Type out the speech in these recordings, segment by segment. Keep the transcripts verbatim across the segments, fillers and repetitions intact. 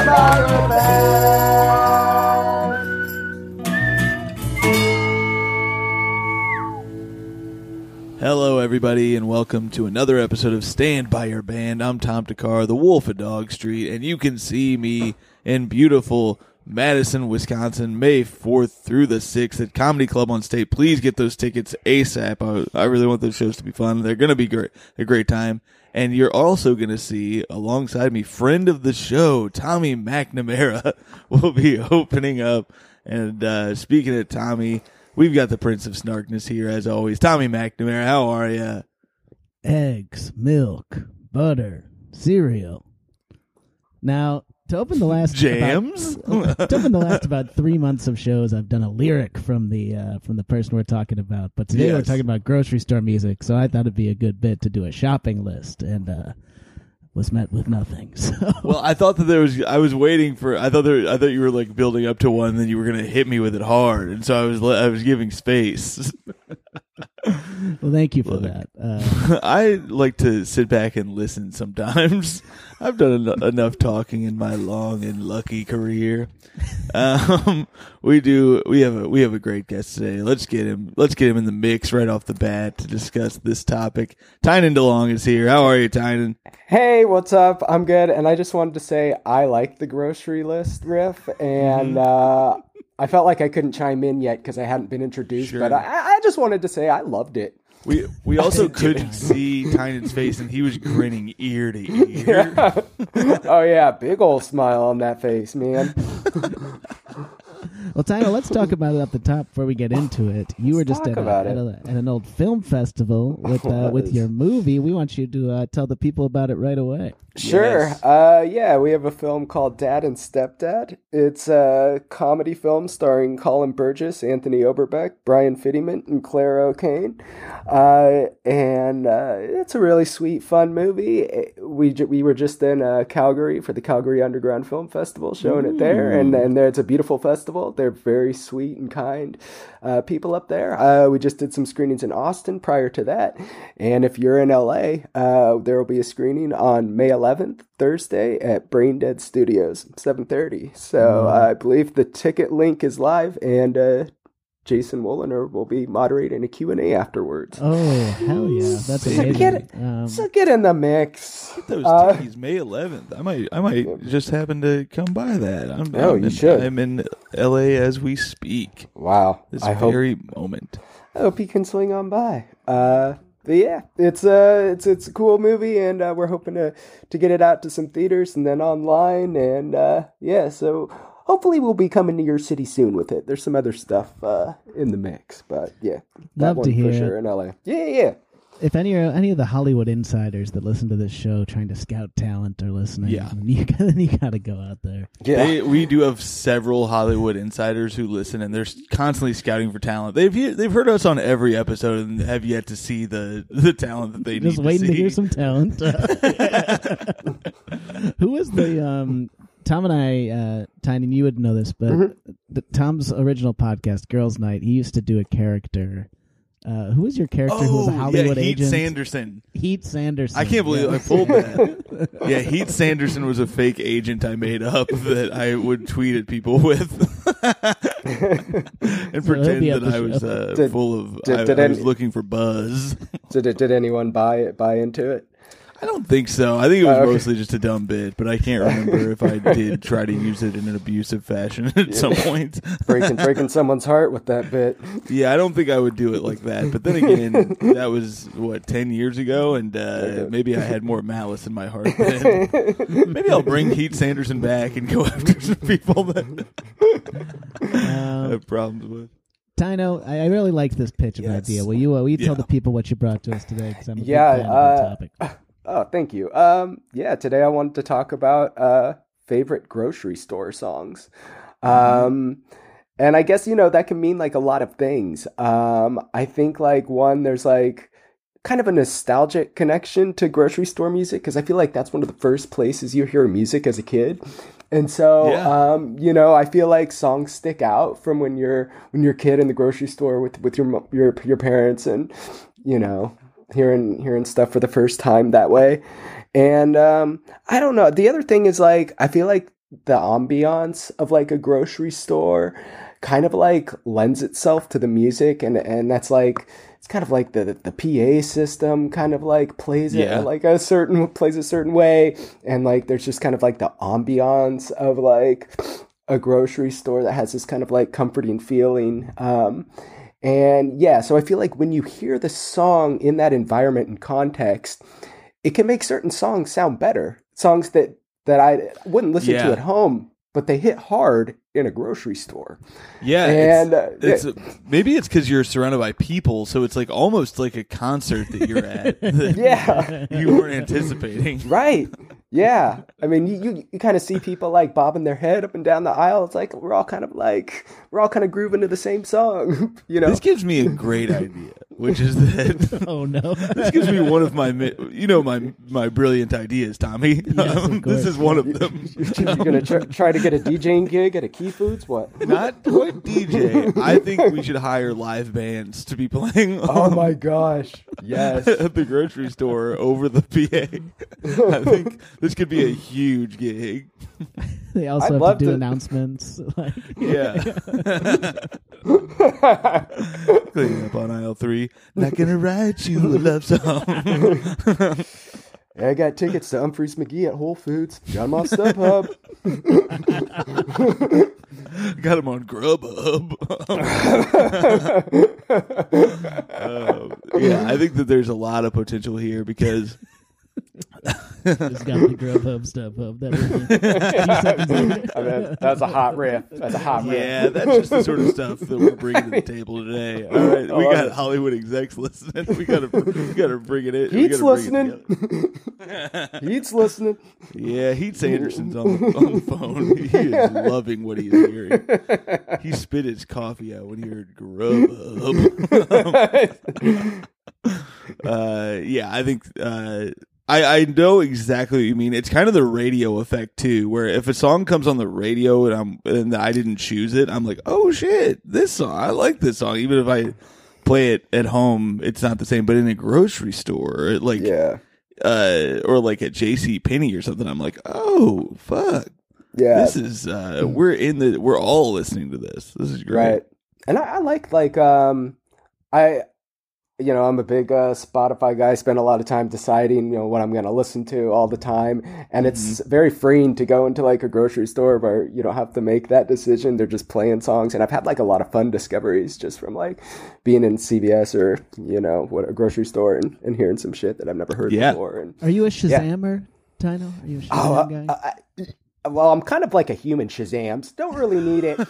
by your band. Hello, everybody, and welcome to another episode of Stand By Your Band. I'm Tom Takar, the Wolf of Dog Street, and you can see me in beautiful Madison, Wisconsin, May fourth through the sixth at Comedy Club on State. Please get those tickets ASAP. I, I really want those shows to be fun. They're going to be great, a great time. And you're also going to see, alongside me, friend of the show, Tommy McNamara, will be opening up. And uh, speaking of Tommy, we've got the Prince of Snarkness here, as always. Tommy McNamara, how are you? Eggs, milk, butter, cereal. Now, to open the last Jams? About, to open the last about three months of shows, I've done a lyric from the uh, from the person we're talking about. But today Yes. we're talking about grocery store music, so I thought it'd be a good bit to do a shopping list, and uh, was met with nothing. So. Well, I thought that there was. I was waiting for. I thought there. I thought you were like building up to one, and then you were going to hit me with it hard, and so I was. I was giving space. Well, thank you for Look. that. Uh, I like to sit back and listen sometimes. I've done en- enough talking in my long and lucky career. Um, we do. We have a we have a great guest today. Let's get him. Let's get him in the mix right off the bat to discuss this topic. Tynan DeLong is here. How are you, Tynan? Hey, what's up? I'm good, and I just wanted to say I like the grocery list riff, and uh, I felt like I couldn't chime in yet because I hadn't been introduced, Sure. but I, I just wanted to say I loved it. We we also couldn't see Tynan's face, and he was grinning ear to ear. Oh yeah, big old smile on that face, man. Well, Tyler, let's talk about it at the top before we get into it. You were just talk at, a, about at, it. a, at an old film festival with uh, with Was. your movie. We want you to uh, tell the people about it right away. Sure. Yes. Uh, yeah, we have a film called Dad and Stepdad. It's a comedy film starring Colin Burgess, Anthony Oberbeck, Brian Fittyman, and Claire O'Kane. Uh, and uh, it's a really sweet, fun movie. We ju- we were just in uh, Calgary for the Calgary Underground Film Festival, showing it there. And, and there, it's a beautiful festival. They're very sweet and kind uh, people up there. Uh, we just did some screenings in Austin prior to that. And if you're in L A, uh, there will be a screening on May eleventh, Thursday at Brain Dead Studios, seven thirty. So uh, I believe the ticket link is live, and uh, Jason Wolliner will be moderating a Q and A afterwards. Oh, hell yeah. That's So amazing. get it, Um, so get in the mix. Get those Uh, tickets May eleventh. I might I might just happen to come by that. I'm, Oh, I'm you in, should. I'm in L A as we speak. Wow. This I hope very moment. I hope you can swing on by. Uh, but yeah, it's a it's it's a cool movie, and uh, we're hoping to to get it out to some theaters and then online, and uh, yeah, so hopefully we'll be coming to your city soon with it. There's some other stuff uh, in the mix, but yeah, that Love one to hear for it. sure in L A. Yeah, yeah. If any any of the Hollywood insiders that listen to this show trying to scout talent are listening, Yeah. you got you got to go out there. Yeah. They, we do have several Hollywood insiders who listen, and they're constantly scouting for talent. They've he- they've heard us on every episode and have yet to see the, the talent that they Just need waiting to to see. hear some talent. Who was the um, Tom and I? Uh, Tiny, you would know this, but Mm-hmm. the, Tom's original podcast, Girls Night, he used to do a character. Uh, who was your character who was a Oh, Hollywood yeah, Heath agent? Sanderson. Heath Sanderson. I can't believe yeah. I pulled that. Yeah, Heath Sanderson was a fake agent I made up that I would tweet at people with and So he'll pretend be at that the I was show. uh, Did- full of. did- I, did I was any- looking for buzz. Did it, did anyone buy it? Buy into it? I don't think so. I think it was Oh, okay. mostly just a dumb bit, but I can't remember if I did try to use it in an abusive fashion at some point. Breaking breaking someone's heart with that bit. Yeah, I don't think I would do it like that. But then again, that was, what, ten years ago? And uh, maybe I had more malice in my heart then. Maybe I'll bring Heath Sanderson back and go after some people that I Um, have problems with. Tino, I, I really like this pitch of Yes. idea. Will you uh, will you tell Yeah. the people what you brought to us today? Because I'm a Yeah, big fan uh, of the topic. Oh, thank you. Um, yeah, today I wanted to talk about uh, favorite grocery store songs. Um, and I guess, you know, that can mean like a lot of things. Um, I think like one, there's like kind of a nostalgic connection to grocery store music because I feel like that's one of the first places you hear music as a kid. And so, Yeah. um, you know, I feel like songs stick out from when you're when you're a kid in the grocery store with, with your mo- your your parents and, you know, hearing hearing stuff for the first time that way. And um, I don't know. The other thing is like I feel like the ambiance of like a grocery store kind of like lends itself to the music, and and that's like it's kind of like the the P A system kind of like plays it Yeah. like a certain plays a certain way, and like there's just kind of like the ambiance of like a grocery store that has this kind of like comforting feeling. Um, and yeah, so I feel like when you hear the song in that environment and context, it can make certain songs sound better. Songs that that I wouldn't listen Yeah. to at home, but they hit hard in a grocery store. Yeah, And, uh, it's, it's maybe it's because you're surrounded by people, so it's like almost like a concert that you're at. That Yeah. you weren't anticipating. Right. Yeah. I mean, you, you, you kind of see people like bobbing their head up and down the aisle. It's like we're all kind of like, we're all kind of grooving to the same song, you know? This gives me a great idea, which is that Oh no! this gives me one of my, mi- you know, my my brilliant ideas, Tommy. Yes, of Um, course. this is one of them. You're going to try, try to get a DJing gig at a Key Foods? What? Not quite D J. I think we should hire live bands to be playing. Oh um, my gosh. Yes. at the grocery store over the P A. I think this could be a huge gig. They also I'd have love to do to- announcements. Like, Yeah. Cleaning up on aisle three. Not gonna write you a love song. I got tickets to Humphreys McGee at Whole Foods. Got them off StubHub. Got him on Grubhub. Um, yeah, I think that there's a lot of potential here because just got the Grubhub stuff up. That was I mean, that's a hot riff. That's a hot riff. yeah, that's just the sort of stuff that we're bringing to the table today. All right, we love got it. Hollywood execs listening. We gotta, we gotta bring it in. We Heat's gotta bring it listening. together. He's listening. Yeah, Heath Sanderson's on the, on the phone. He is loving what he is hearing. He spit his coffee out when he heard Grubhub. uh, yeah, I think uh, I I know exactly what you mean. It's kind of the radio effect too, where if a song comes on the radio and I'm and I didn't choose it, I'm like, oh shit, this song, I like this song, even if I play it at home, it's not the same. But in a grocery store, like Yeah. uh, or like at J C Penney or something, I'm like, oh fuck, Yeah. this is uh, we're in the we're all listening to this. This is great. Right. And I, I like like um I you know, I'm a big uh, Spotify guy. I spend a lot of time deciding, you know, what I'm going to listen to all the time. And it's very freeing to go into like a grocery store where you don't have to make that decision. They're just playing songs. And I've had like a lot of fun discoveries just from like being in C V S or, you know, what a grocery store and, and hearing some shit that I've never heard Yeah. before. And Are you a Shazammer, Tino? Are you a Shazam Oh, uh, guy? uh, I, well, I'm kind of like a human Shazam. So don't really need it.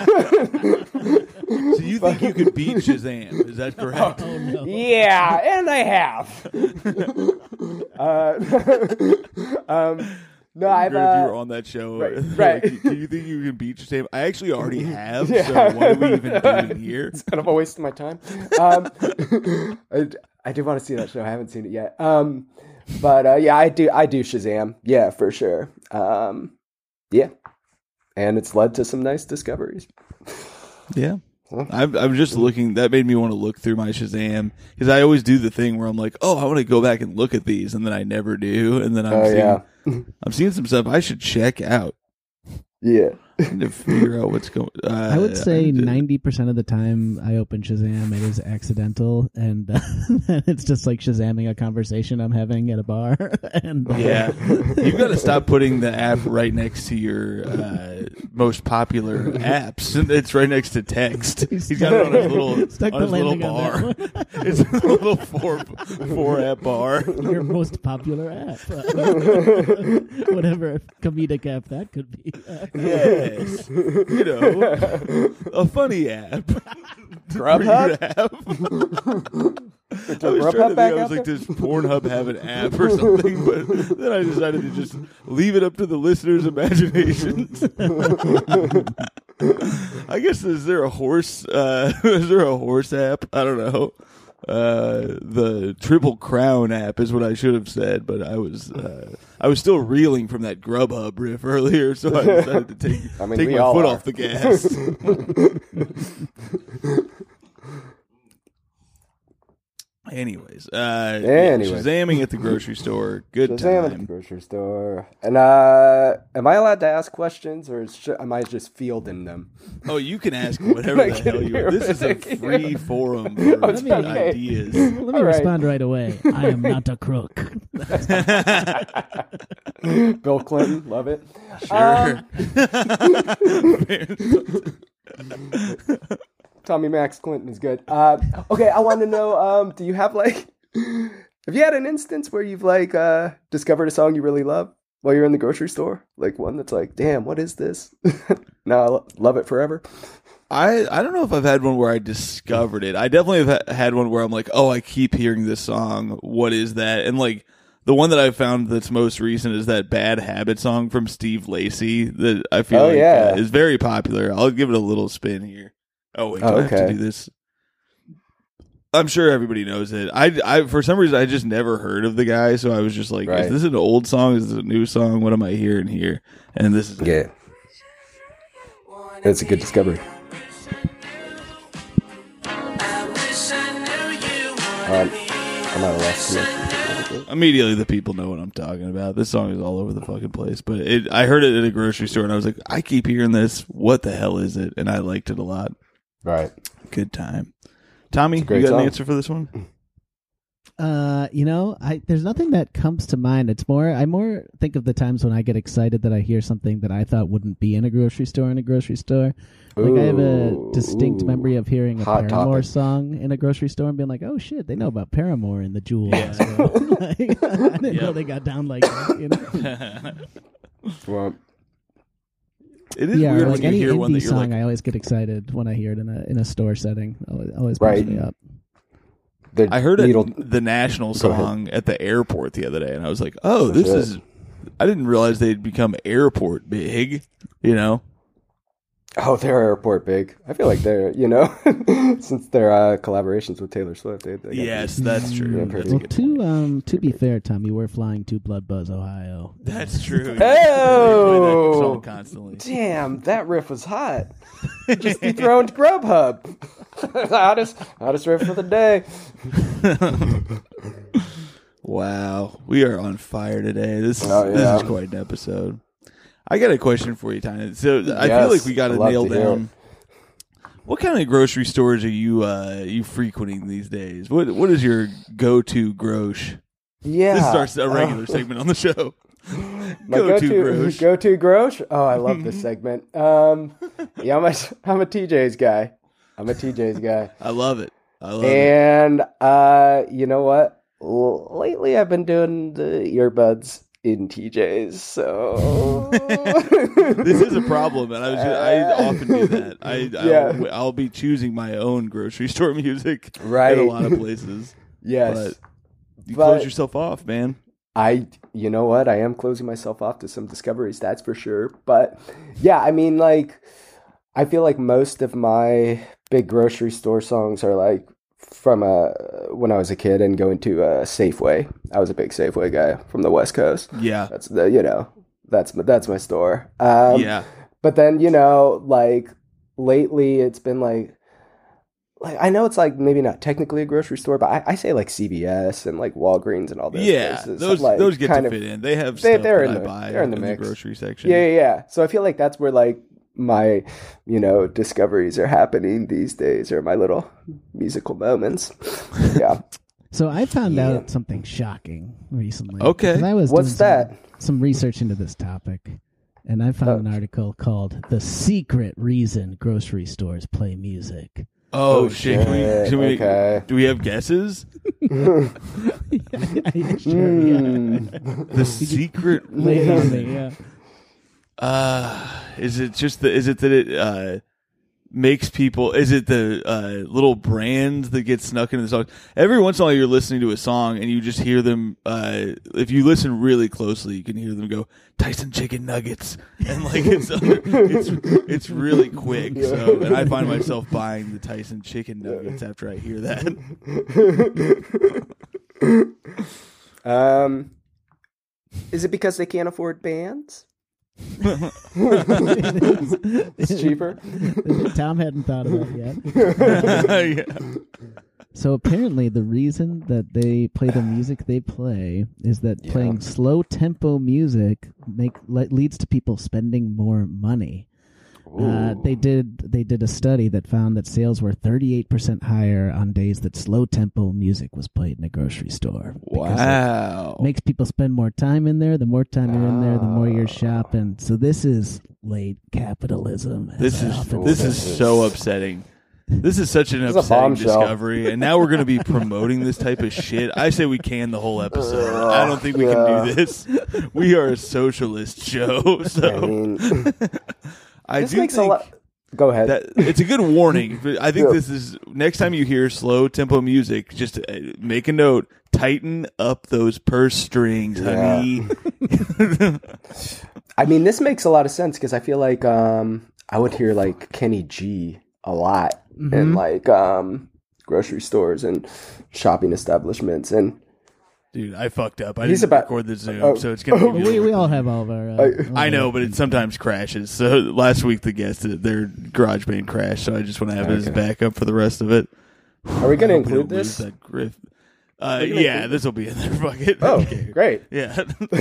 So you think you could beat Shazam? Is that correct? Oh no! Yeah, and I have. uh, um, no, I've. If you were Uh, on that show, right, like, right. do you think you can beat Shazam? I actually already have. Yeah. So what are we even doing here? it's kind of a waste of my time. Um, I, I do want to see that show. I haven't seen it yet. Um, but uh, yeah, I do. I do Shazam. Yeah, for sure. Um, yeah, and it's led to some nice discoveries. Yeah. I'm, I'm just looking. That made me want to look through my Shazam because I always do the thing where I'm like, oh, I want to go back and look at these, and then I never do, and then I'm Oh seeing, yeah, I'm seeing some stuff I should check out yeah. to figure out what's going. Uh, I would say did- ninety percent of the time I open Shazam, it is accidental, and uh, it's just like Shazamming a conversation I'm having at a bar. and uh, Yeah, you've got to stop putting the app right next to your uh, most popular apps. It's right next to text. He's got it on his little Stuck on his the little landing on bar. that It's a little four four app bar. your most popular app, whatever comedic app that could be. Yes, you know, a funny app. Grubhub? I was trying to think, I was like, does Pornhub have an app or something? But then I decided to just leave it up to the listeners' imaginations. I guess, is there a horse? Uh, is there a horse app? I don't know. Uh, the Triple Crown app is what I should have said, but I was uh, I was still reeling from that Grubhub riff earlier, so I decided to take I mean, take we my all foot are. off the gas. Anyways, uh, Anyway. yeah, Shazamming at the grocery store. Good Shazam at the time. grocery store. And uh, am I allowed to ask questions, or is, sh- am I just fielding them? Oh, you can ask whatever I the can hell you hear want. This is a it. free forum for Oh, it's okay. ideas. Let me All right. respond right away. I am not a crook. Bill Clinton, love it. Sure. Tommy Max Clinton is good. Uh, okay, I want to know. Um, do you have like, have you had an instance where you've like uh, discovered a song you really love while you're in the grocery store? Like one that's like, damn, what is this? No, I lo- love it forever. I, I don't know if I've had one where I discovered it. I definitely have ha- had one where I'm like, oh, I keep hearing this song. What is that? And like the one that I found that's most recent is that Bad Habit song from Steve Lacy that I feel Oh, like yeah. uh, is very popular. I'll give it a little spin here. Oh, wait, do Oh, I have to okay. do this? I'm sure everybody knows it. I, I, for some reason, I just never heard of the guy, so I was just like, Right. is this an old song? Is this a new song? What am I hearing here? And this is it. Yeah, it's a good discovery. Um, I'm not a lost connection. Immediately, the people know what I'm talking about. This song is all over the fucking place. But it, I heard it at a grocery store, and I was like, I keep hearing this. What the hell is it? And I liked it a lot. Right. Good time. Tommy, It's a great you got song. an answer for this one? Uh, you know, I there's nothing that comes to mind. It's more I more think of the times when I get excited that I hear something that I thought wouldn't be in a grocery store in a grocery store. Like I have a Ooh, distinct ooh. memory of hearing a Hot Paramore topic. song in a grocery store and being like, "Oh shit, they know about Paramore in the Jewel." Yeah. Like, I didn't know Yep. they got down like that. You know? Well, It is Yeah, or weird like when you any hear one that indie you're song, like, I always get excited when I hear it in a in a store setting. Always, always Right. pumps me up. the I heard needle. it, the national Go ahead. song at the airport the other day, and I was like, oh, Oh, this shit. is. I didn't realize they'd become airport big. You know, Oh, they're airport big. I feel like they're, you know, since their uh, collaborations with Taylor Swift. They, they got yes, that's true. Yeah, That's pretty a Well, good to point. um to be fair, Tom, you were flying to Blood Buzz, Ohio. That's true. Oh! They play that song constantly. Damn, that riff was hot. Just be thrown to Grubhub. hottest, hottest riff for the day. Wow, we are on fire today. This is, Oh, this yeah. is quite an episode. I got a question for you, Tiny. So I Yes, feel like we got to I'd love nail to hear down. What kind of grocery stores are you uh, you frequenting these days? What what is your go to grosh? Yeah. This starts a Oh. regular segment on the show. My Go to go-to grosh. go-to grosh. Oh, I love this segment. Um, yeah, I'm a I'm a T J's guy. I'm a T J's guy. I love it. I love it. And uh, you know what? L- lately, I've been doing the earbuds in T J's. So This is a problem, and I was I often do that. I Yeah. I'll, I'll be choosing my own grocery store music Right. at a lot of places. yes. But you But- close yourself off, man. I, you know what? I am closing myself off to some discoveries, that's for sure. But yeah, I mean, like, I feel like most of my big grocery store songs are like from uh, when I was a kid and going to uh, Safeway. I was a big Safeway guy from the West Coast. Yeah, That's the, you know, that's my, that's my store. Um, yeah. But then, you know, like lately it's been like, like I know it's like maybe not technically a grocery store, but I, I say like C V S and like Walgreens and all those Yeah, places. those like, those get kind to of, fit in. They have they- stuff they're that in I the- buy they're in the the mix. grocery section. Yeah, yeah, yeah. So I feel like that's where like my, you know, discoveries are happening these days, or my little musical moments. Yeah. So I found Yeah. out something shocking recently. Okay. 'Cause I was What's doing that? Some, some research into this topic, and I found Oh. an article called "The Secret Reason Grocery Stores Play Music." Oh, Oh, shit! Can we, shit. can we, Okay. Do we have guesses? Yeah, sure, yeah. Mm. The secret. Lay on me, yeah. Uh, is it just the? Is it that it uh makes people? Is it the uh little brands that get snuck into the song? Every once in a while, you're listening to a song and you just hear them. Uh, if you listen really closely, you can hear them go Tyson chicken nuggets, and like it's it's it's really quick. So, and I find myself buying the Tyson chicken nuggets after I hear that. Um, is it because they can't afford bands? It's cheaper. Tom hadn't thought of that yet. Yeah. So apparently the reason that they play the music they play is that Yeah. playing slow tempo music make le- leads to people spending more money. Uh, they did they did a study that found that sales were thirty-eight percent higher on days that slow tempo music was played in a grocery store. Because Wow. it makes people spend more time in there. The more time you're in there, the more you're shopping. So this is late capitalism. as This I is often this say. is so upsetting. This is such an This is a upsetting bombshell. discovery, and now we're going to be promoting this type of shit. I say we can the whole episode. I don't think we Yeah. can do this. We are a socialist show, I so mean, I this do makes think a lot. Go ahead. that it's a good warning. I think Yeah. this is next time you hear slow tempo music, just uh, make a note. Tighten up those purse strings, Yeah. honey. I mean, this makes a lot of sense because I feel like um, I would hear like Kenny G a lot Mm-hmm. in like um, grocery stores and shopping establishments, and Dude, I fucked up. I He's didn't about- record the Zoom, oh. so it's gonna be. we we all have all of our. Uh, all I of know, our- but it sometimes crashes. So last week the guest, their GarageBand crashed, so I just want to have it as Okay. backup for the rest of it. are we going to I hope we include don't lose this? That griff. Uh, We're gonna yeah, include this will be in there. Fuck it. Oh, Okay. great. Yeah.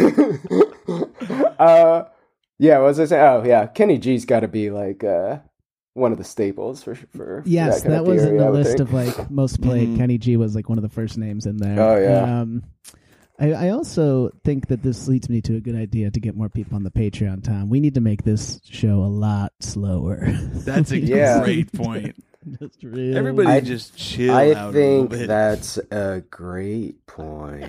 uh, yeah, what was I saying? Oh, yeah, Kenny G's got to be like uh, one of the staples for for. Yes, that, kind that of was in theory, the I would list think. of like most played. Mhm. Kenny G was like one of the first names in there. Oh, yeah. Um, I, I also think that this leads me to a good idea to get more people on the Patreon. Tom, we need to make this show a lot slower. That's a Yeah. great point. Just really. Everybody I- just chill I out a think little bit. that's a great point.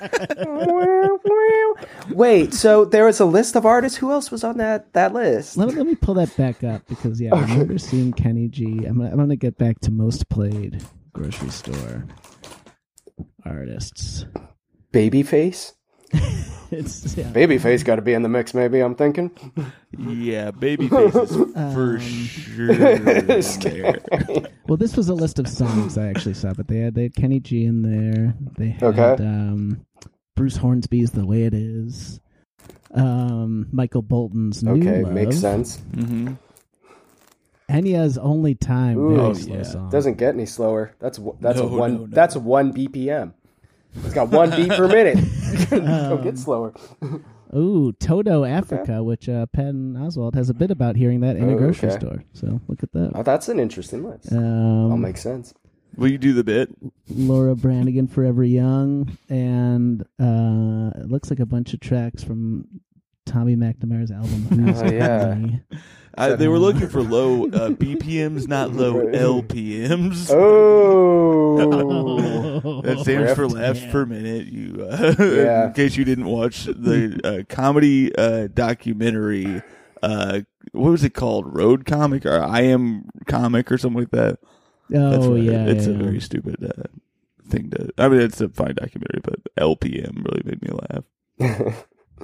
Wait, so there was a list of artists. Who else was on that that list? Let, let me pull that back up because yeah, I remember seeing Kenny G. I'm gonna, I'm gonna get back to most played grocery store artists. Babyface. It's yeah. Babyface got to be in the mix. Maybe I'm thinking. Yeah, Babyface is for Um, sure in there. Well, this was a list of songs I actually saw, but they had they had Kenny G in there. They had Okay. um, Bruce Hornsby's "The Way It Is," um, Michael Bolton's "New Okay, Love," makes sense. hmm Enya's "Only Time," Ooh, very oh, slow yeah. song. Doesn't get any slower. That's w- that's a No, one. no, no. That's a one B P M. It's got one beat per minute. Don't Um, get slower. Ooh, Toto Africa, which uh, Patton Oswalt has a bit about hearing that in a Oh, grocery okay. store. So look at that. Oh, that's an interesting list. Um, That'll make sense. Will you do the bit? Laura Branigan, "Forever Young," and uh, it looks like a bunch of tracks from Tommy McNamara's album. Who's Oh, yeah. Me? I, they were looking for low uh, B P Ms, not low Right. L P Ms. Oh, That stands for Rift. laughs Yeah. per minute. You, uh, Yeah. in case you didn't watch the uh, comedy uh, documentary, uh, what was it called? Road Comic or I Am Comic or something like that. That's Oh right. yeah, it's yeah, a yeah. very stupid uh, thing to. I mean, it's a fine documentary, but L P M really made me laugh.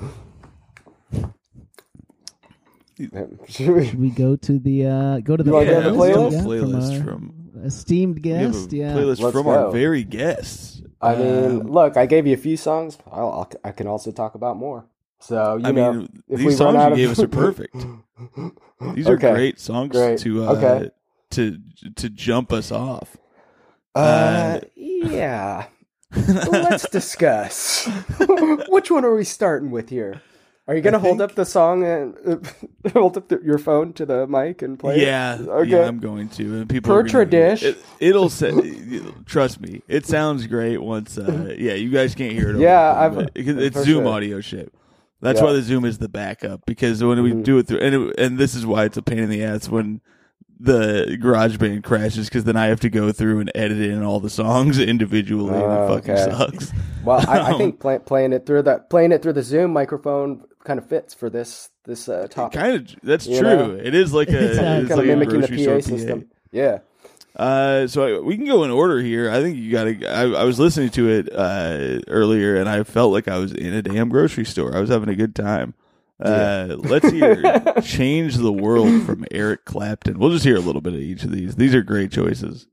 Should we- Should we go to the uh, go to the You wanna Yeah, go to the we have a playlist? Yeah, playlist our from. esteemed We have a guest. Yeah, playlist Let's from go. our very guests. I mean, Um, look, I gave you a few songs. I'll, I'll, I can also talk about more. So you I know, mean, if we these run songs out you of- gave us are perfect. These are Okay. great songs Great. to uh, Okay. to to jump us off. Uh, yeah. Let's discuss. Which one are we starting with here? Are you going to I hold think- up the song and uh, hold up the, your phone to the mic and play Yeah, it? Okay. yeah, I'm going to. And people Per are gonna- tradish. It, it'll say. Trust me, it sounds great once. Uh, yeah, you guys can't hear it. over Yeah, the phone, I've- but- because it's for Zoom sure. audio shit. That's Yeah. why the Zoom is the backup. Because when we Mhm. do it through, and it, and this is why it's a pain in the ass when the GarageBand crashes, because then I have to go through and edit in all the songs individually, and Oh, it fucking okay. sucks. Well, I, I Um, think play, playing it through the playing it through the Zoom microphone kind of fits for this this uh, topic. Kind of, that's You true. know? It is like a, It's, uh, it's kind of like a mimicking the grocery P store A system. Yeah. Uh, so I, we can go in order here. I think you got to. I, I was listening to it uh, earlier, and I felt like I was in a damn grocery store. I was having a good time. Uh, let's hear "Change the World" from Eric Clapton. We'll just hear a little bit of each of these. These are great choices.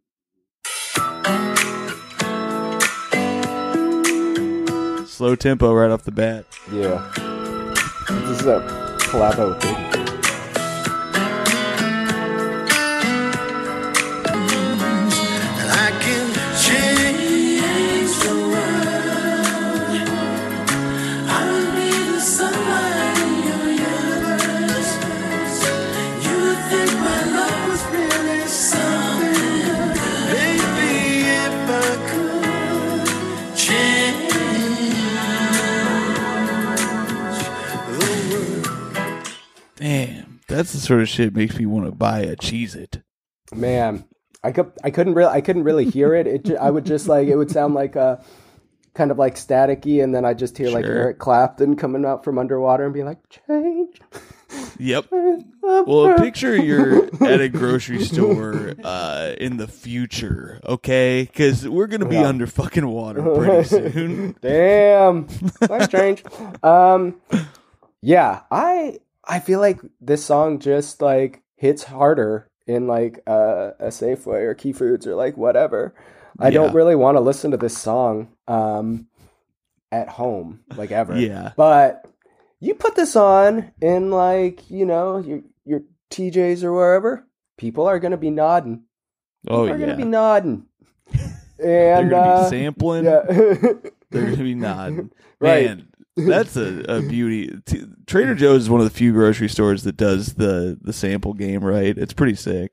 Slow tempo right off the bat. Yeah. This is a collabo with Baby. I can change That's the sort of shit makes me want to buy a Cheez-It. Man, I could I couldn't really I couldn't really hear it. It ju- I would just like it would sound like a kind of like staticky, and then I just hear like Sure. Eric Clapton coming out from underwater and being like, "Change." Yep. Well, picture you're at a grocery store uh, in the future, okay? Because we're gonna be Yeah. under fucking water pretty soon. Damn, nice change. Um, yeah, I I feel like this song just like hits harder in like uh, a Safeway or Key Foods or like whatever. I don't Yeah. really want to listen to this song um, at home like ever. Yeah. But you put this on in like, you know, your your T Js or wherever, people are going to be nodding. Oh They're going yeah. to be nodding. They're And gonna uh, be sampling. yeah. They're gonna be nodding. Right. Man, that's a, a beauty. T- Trader Joe's is one of the few grocery stores that does the the sample game right. It's pretty sick.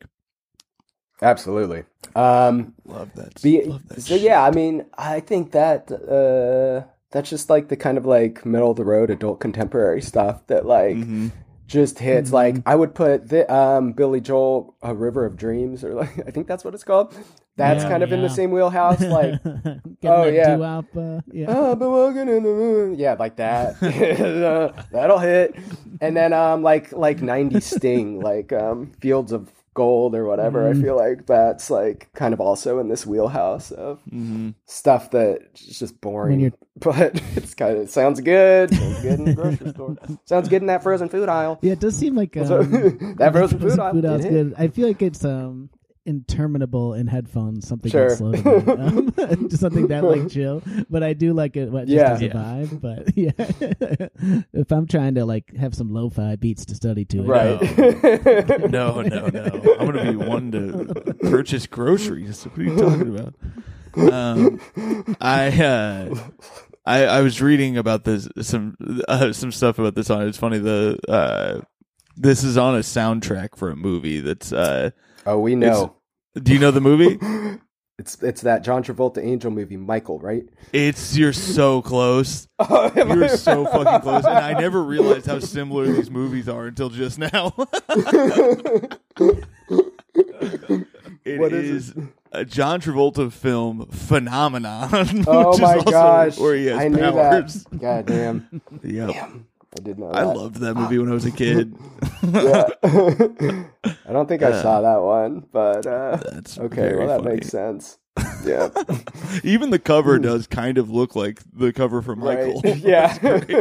Absolutely. Um, Love that. be, Love that so shit. yeah, I mean, I think that uh, that's just like the kind of like middle of the road adult contemporary stuff that like Mhm. just hits. Mhm. Like I would put the um, Billy Joel, A River of Dreams, or like I think that's what it's called. That's Yeah, kind of in the yeah. same wheelhouse. Like Getting oh, that yeah. doo-wop, uh, yeah. oh, I've been walking in the moon. Yeah, like that. Uh, that'll hit. And then um, like like nineties Sting, like um, Fields of Gold or whatever. Mhm. I feel like that's like kind of also in this wheelhouse of Mhm. stuff that is just When boring. you're- But it's kind of it sounds good. Sounds good in the grocery store. Sounds good in that frozen food aisle. Yeah, it does seem like um, So, that frozen food aisle. food aisle's it hit. good. I feel like it's um interminable in headphones. Something Sure. that's slow to me. Um, just something that like chill. But I do like it. What just Yeah. as a Yeah. vibe. But yeah, if I'm trying to like have some lo-fi beats to study to, it, Right. No, no, no. I'm gonna be one to purchase groceries. What are you talking about? Um, I uh, I I was reading about this some uh, some stuff about this on. It's funny. The uh, this is on a soundtrack for a movie that's. Uh, Oh, we know. do you know the movie? It's it's that John Travolta Angel movie, Michael, right? It's you're so close. Oh, am I- You're so fucking close, and I never realized how similar these movies are until just now. It What is, is it? a John Travolta film phenomenon. Oh which is my also gosh! where he has I knew powers. that. God damn! Yep. Damn, I did know. I that. loved that movie when I was a kid. Yeah. I don't think I Uh, saw that one, but uh, That's okay. very Well, that funny. makes sense. Yeah. Even the cover does kind of look like the cover from Michael. Right. Yeah.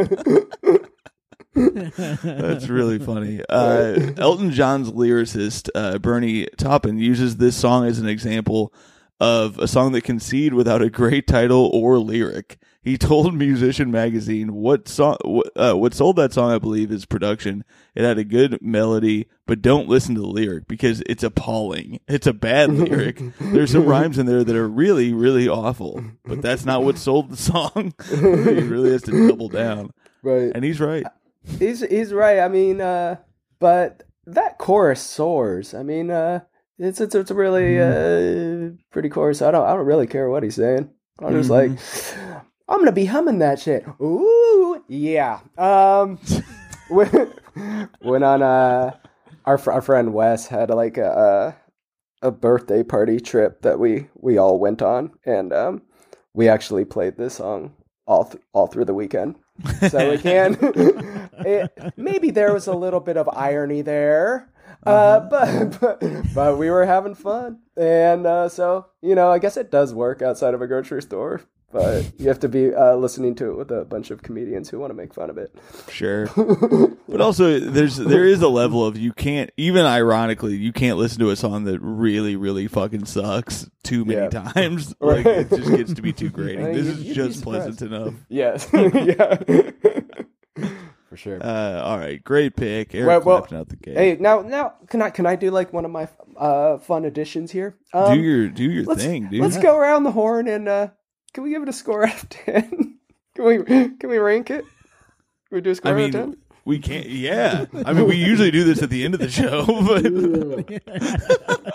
That's really funny. Uh, Elton John's lyricist, uh, Bernie Taupin, uses this song as an example of a song that can seed without a great title or lyric. He told Musician Magazine, what song, what, uh, what sold that song, I believe, is production. It had a good melody, but don't listen to the lyric because it's appalling. It's a bad lyric. There's some rhymes in there that are really, really awful, but that's not what sold the song. He really has to double down. Right. And he's right. He's he's right. I mean, uh, but that chorus soars. I mean, uh, it's it's it's a really uh, pretty chorus. I don't I don't really care what he's saying. I'm just like, I'm gonna be humming that shit. Ooh, yeah. Um, when when on uh, our fr- our friend Wes had like a a birthday party trip that we we all went on, and um, we actually played this song all th- all through the weekend. So we can. it, maybe there was a little bit of irony there, uh, but, but but we were having fun, and uh, so you know, I guess it does work outside of a grocery store. But you have to be uh, listening to it with a bunch of comedians who want to make fun of it. Sure. But also there's there is a level of you can't, even ironically, you can't listen to a song that really, really fucking sucks too many Yeah. times. Like Right. it just gets to be too grating. I mean, This you- is you'd be just surprised. pleasant enough. Yes, yeah, for sure. Uh, all right, great pick. Eric Well, well, Clapton out the gate. Hey, now now can I can I do like one of my uh, fun additions here? Um, do your do your let's, thing, dude. Let's go around the horn and uh, can we give it a score out of ten? Can we can we rank it? Can we do a score I out of ten? mean, we can't. Yeah, I mean, we usually do this at the end of the show, but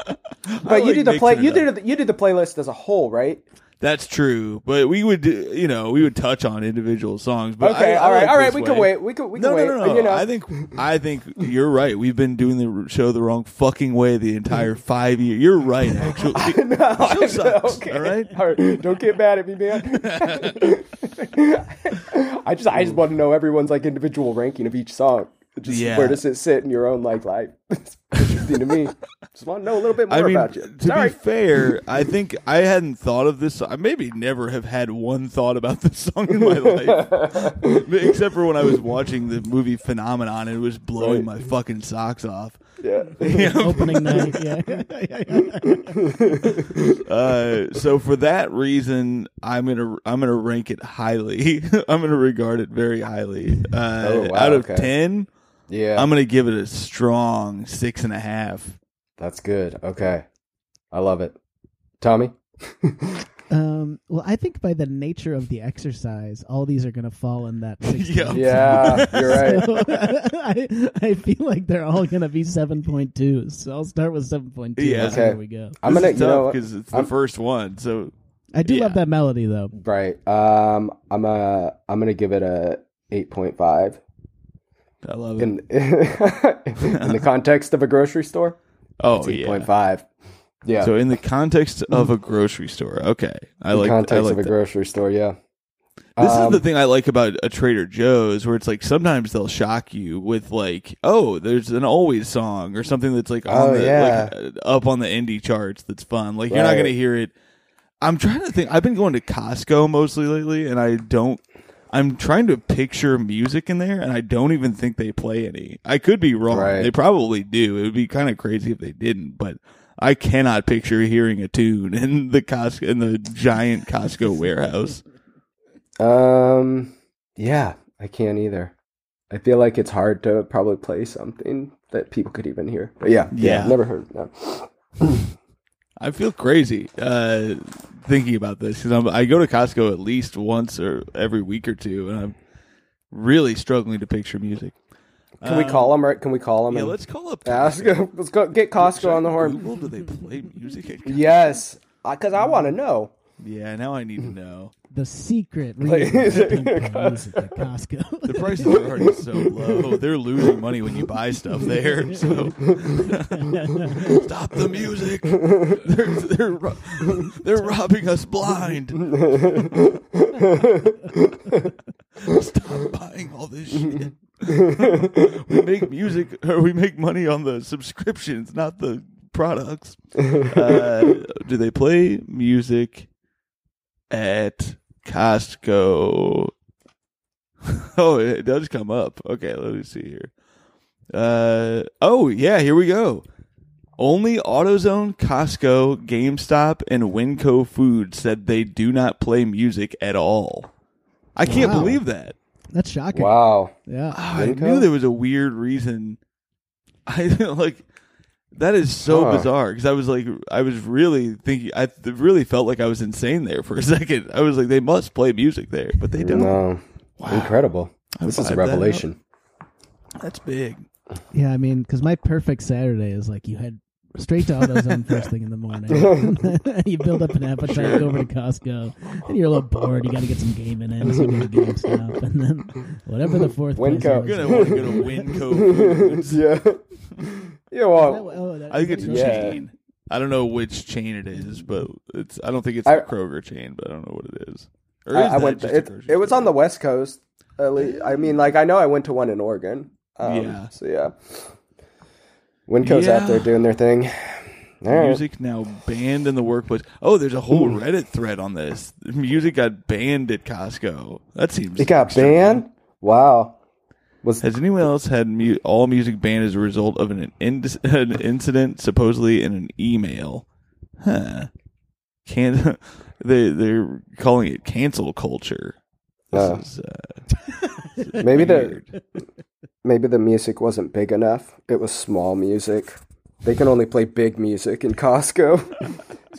But you like did the play. mixing You it up. did you did the playlist as a whole, right? That's true, but we would, do- you know, we would touch on individual songs. But Okay, I, I all right, like all right. this We way. can wait. We can we can No, wait. no, no, no. You know, I think I think you're right. We've been doing the show the wrong fucking way the entire five years. You're right, actually. no, The show sucks, okay. all right? all right. Don't get mad at me, man. I just I just want to know everyone's like individual ranking of each song. Just Yeah. where does it sit in your own like life? It's interesting to me. Just want to know a little bit more I mean, about you. to Sorry. be fair, I think I hadn't thought of this. I maybe never have had one thought about this song in my life, except for when I was watching the movie Phenomenon. And it was blowing Right. my fucking socks off. Yeah. Opening night, yeah. Uh, so for that reason, I'm gonna I'm gonna rank it highly. I'm gonna regard it very highly. Uh, Oh, wow, out of okay. ten, Yeah. I'm gonna give it a strong six and a half. That's good. Okay. I love it. Tommy? Um, well, I think by the nature of the exercise, all these are going to fall in that. six Yeah. point Yeah, you're right. So, I, I feel like they're all going to be seven point twos. So I'll start with seven point two. Yeah. That's Okay. where we go. I'm This gonna, is you know, tough what? because it's the I'm- first one. So I do Yeah. love that melody, though. right. Um, I'm uh, I'm gonna give it a eight point five I love it. in in the context of a grocery store. oh It's eight yeah. point five. Yeah. So in the context of a grocery store, okay, I in like. the context I like of a that. grocery store. Yeah. This Um, is the thing I like about a Trader Joe's, where it's like sometimes they'll shock you with like, oh, there's an Always song or something that's like on Oh, the yeah. like, uh, up on the indie charts. That's fun. Like you're not Right. gonna hear it. I'm trying to think. I've been going to Costco mostly lately, and I don't. I'm trying to picture music in there, and I don't even think they play any. I could be wrong. Right. They probably do. It would be kind of crazy if they didn't, but I cannot picture hearing a tune in the Costco in the giant Costco warehouse. Um. Yeah, I can't either. I feel like it's hard to probably play something that people could even hear. But yeah, yeah, Yeah. never heard. No. I feel crazy uh, thinking about this because I go to Costco at least once or every week or two, and I'm really struggling to picture music. Can we Um, call them? Right? Can we call them? Yeah, and let's call up. ask. Let's go get Costco on the horn. Google, do they play music at Costco? Yes, because I want to know. Yeah, now I need to know. The secret Like- reason to pimp the music at Costco. The prices are already so low. They're losing money when you buy stuff there. So stop the music. They're they're ro- they're robbing us blind. Stop buying all this shit. We make music or we make money on the subscriptions, not the products. Uh, do they play music at Costco? Oh, it does come up. Okay, let me see here. Uh oh, yeah, here we go. Only AutoZone, Costco, GameStop, and Winco Foods said they do not play music at all. I can't Wow. believe that. That's shocking. Wow. Yeah. Oh, I Winco? knew there was a weird reason. I like that is so Huh. bizarre because I was like, I was really thinking, I th- really felt like I was insane there for a second. I was like, they must play music there, but they don't. No. Wow. Incredible. I This is a vibed that revelation. That's big. Yeah, I mean, because my perfect Saturday is like you head straight to AutoZone first thing in the morning. You build up an appetite, go over to Costco, and you're a little bored. You got to get some gaming in, so you go to GameStop, and then whatever the fourth place Winco. is. You're gonna want to go to Winco Foods. Yeah. Yeah. Well, Oh, that- I think it's a Yeah. chain. I don't know which chain it is, but it's. I don't think it's I- the Kroger chain, but I don't know what it is. Or I, is I that went. just a It, grocery it was store? on the West Coast. At least, I mean, like I know I went to one in Oregon. Um, Yeah. So yeah. Winco's out Yeah. there doing their thing. All right. Music now banned in the workplace. Oh, there's a whole Reddit thread on this. Music got banned at Costco. That seems. It got strange. banned. Wow. Was Has anyone else had mu- all music banned as a result of an, in- an incident, supposedly in an email? Huh. Can they? They're calling it cancel culture. This Oh. is uh, maybe the weird. maybe the music wasn't big enough. It was small music. They can only play big music in Costco.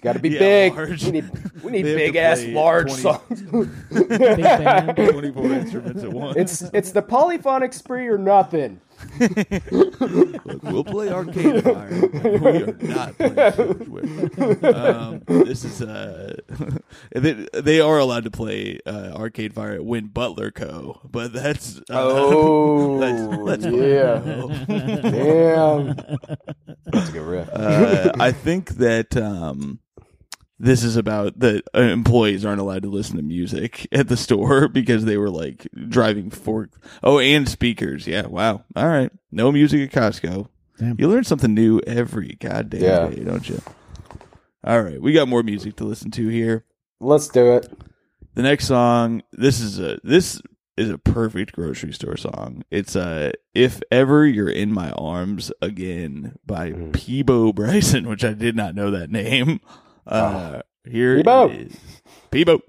It's got to be Yeah, big. large. We need, we need They have to big ass play large twenty songs. Big band. twenty-four instruments at once. It's it's the polyphonic spree or nothing. Look, we'll play Arcade Fire. We are not playing Silver Swift. Um, this is uh, they, they are allowed to play uh, Arcade Fire at Win Butler Co. But that's uh, Oh, that's, that's yeah. fine. Damn. That's a good riff. Uh, I think that um, this is about that uh, employees aren't allowed to listen to music at the store because they were like driving fork. Oh, and speakers. Yeah. Wow. All right. No music at Costco. Damn. You learn something new every goddamn Yeah. day, don't you? All right. We got more music to listen to here. Let's do it. The next song. This is a this is a perfect grocery store song. It's uh, If Ever You're in My Arms Again by Mm. Peebo Bryson, which I did not know that name. Uh, here Peebo. it is. Peebo.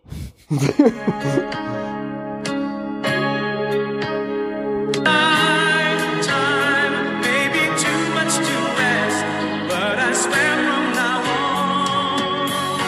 Time may be too much to ask, but I swear from now on,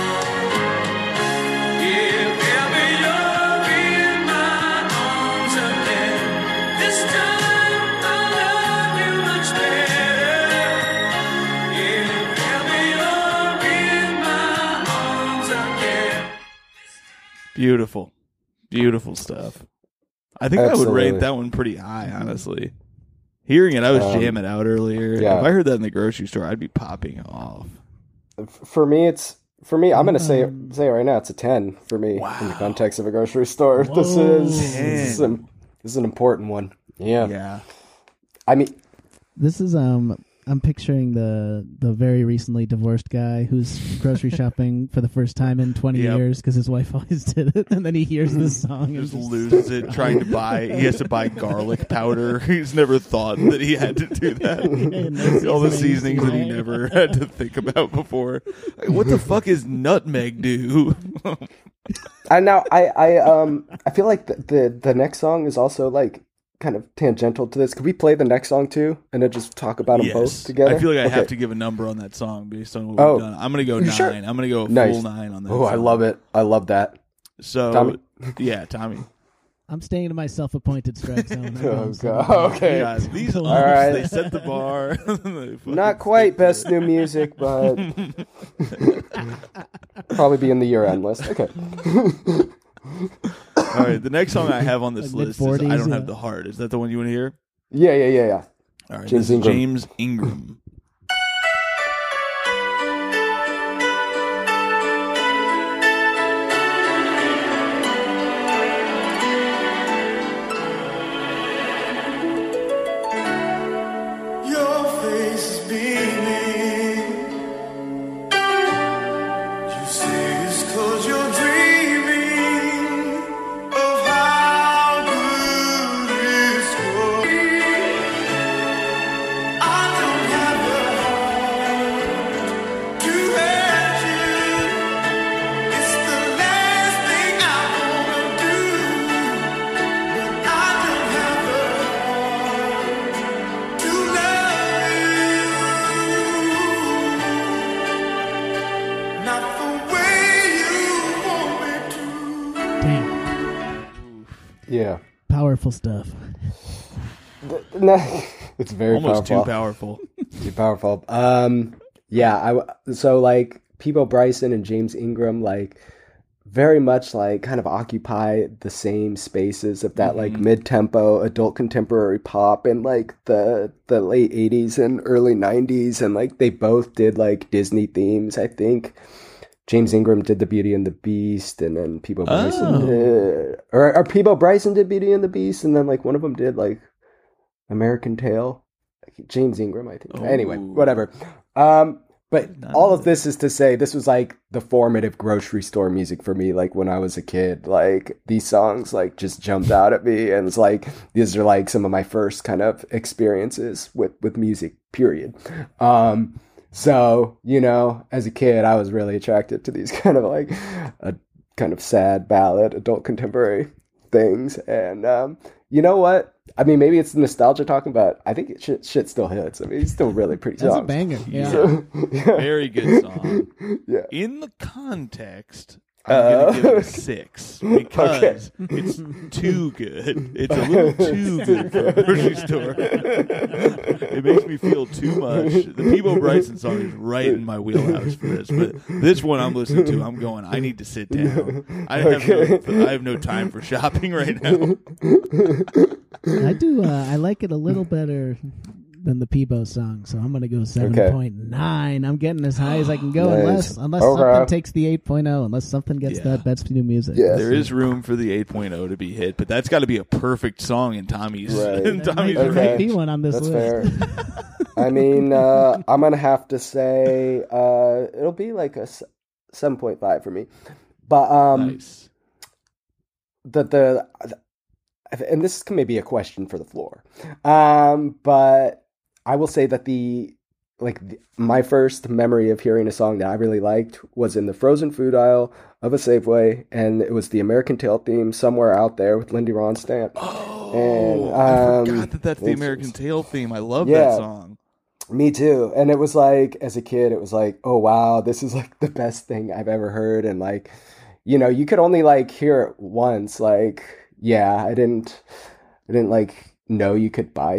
if ever you're in my arms again, this time I'll love you much better. If ever you're in my arms again. Beautiful. Beautiful stuff. I think I would Absolutely. rate that one pretty high, honestly. Hearing it, I was Um, jamming out earlier. yeah. If I heard that in the grocery store, I'd be popping off. For me, it's for me. I'm gonna say Um, say it right now. It's a ten for me in Wow. the context of a grocery store. This Whoa. is this is, an, this is an important one. Yeah. Yeah. I mean, This is um. I'm picturing the the very recently divorced guy who's grocery shopping for the first time in twenty Yep. years because his wife always did it, and then he hears this song and Just just loses it trying to buy. He has to buy garlic powder. He's never thought that he had to do that. No All the seasonings, seasonings that he right? never had to think about before. Like, what the fuck is nutmeg do? I now I I um I feel like the, the the next song is also like kind of tangential to this. Could we play the next song too, and then just talk about them both together? I feel like I Okay. have to give a number on that song based on what Oh. we've done. I'm gonna go You nine. sure? I'm gonna go a Nice. full nine on that. Oh, I song. love it. I love that. So, Tommy? yeah, Tommy. I'm staying in my self-appointed strike zone. Oh, God. Okay. Yeah, these Cool. artists, All right. they set the bar. They fucking Not quite best new music, but probably be in the year end list. Okay. All right, the next song I have on this Like list is I mid-forties, Don't yeah. Have the Heart. Is that the one you want to hear? Yeah, yeah, yeah, yeah. All right, James this is Ingram. James Ingram. Your face is beaming. You say it's 'cause you're dreaming of how good it's going. I don't have the heart to hurt you. It's the last thing I wanna do, but I don't have the heart to love you, not the way you want me to. Damn, Yeah. powerful stuff. No, it's very Almost powerful. too powerful. Too powerful. Um, yeah. I w- so like Peebo Bryson and James Ingram like very much like kind of occupy the same spaces of that like mid tempo adult contemporary pop in like the the late eighties and early nineties, and like they both did like Disney themes. I think James Ingram did the Beauty and the Beast, and then Peebo Bryson Oh. did, or, or Peebo Bryson did Beauty and the Beast, and then like one of them did like American Tail. James Ingram, I think. Oh. Anyway, whatever. Um, but Not all know of this is to say, this was like the formative grocery store music for me. Like when I was a kid, like these songs like just jumped out at me, and it's like these are like some of my first kind of experiences with with music. Period. Um, so you know, as a kid, I was really attracted to these kind of like a kind of sad ballad, adult contemporary things, and um, you know what? I mean, maybe it's nostalgia talking, but I think it, shit, shit still hits. I mean, it's still really pretty That's songs. a banger. Yeah. So, yeah. Very good song. Yeah. In the context, I'm Uh, gonna give it a six because it's too good. It's a little too good for a grocery store. It makes me feel too much. The Peebo Bryson song is right in my wheelhouse for this, but this one I'm listening to, I'm going, I need to sit down. I have no, I have no time for shopping right now. I do. Uh, I like it a little better than the Peebo song, so I'm going to go seven point nine. I'm getting as high as I can go, Nice. unless unless Okay. something takes the eight point oh, unless something gets Yeah. that Best New Music. Yes. There is room for the eight point oh to be hit, but that's got to be a perfect song in Tommy's. Right. In That Tommy's might, Okay. might range. be one on this That's list. fair. I mean, uh, I'm gonna have to say uh, it'll be like a seven point five for me. But um, Nice. the the and this may be a question for the floor, um, but I will say that the like the, my first memory of hearing a song that I really liked was in the frozen food aisle of a Safeway, and it was the American Tail theme, "Somewhere Out There" with Lindy Ronstadt. Oh, And, I um, forgot that that's the it's- American Tail theme. I love Yeah. that song. Me too. And it was like, as a kid, it was like, oh wow, this is like the best thing I've ever heard. And like, you know, you could only like hear it once. Like, yeah, I didn't, I didn't like know you could buy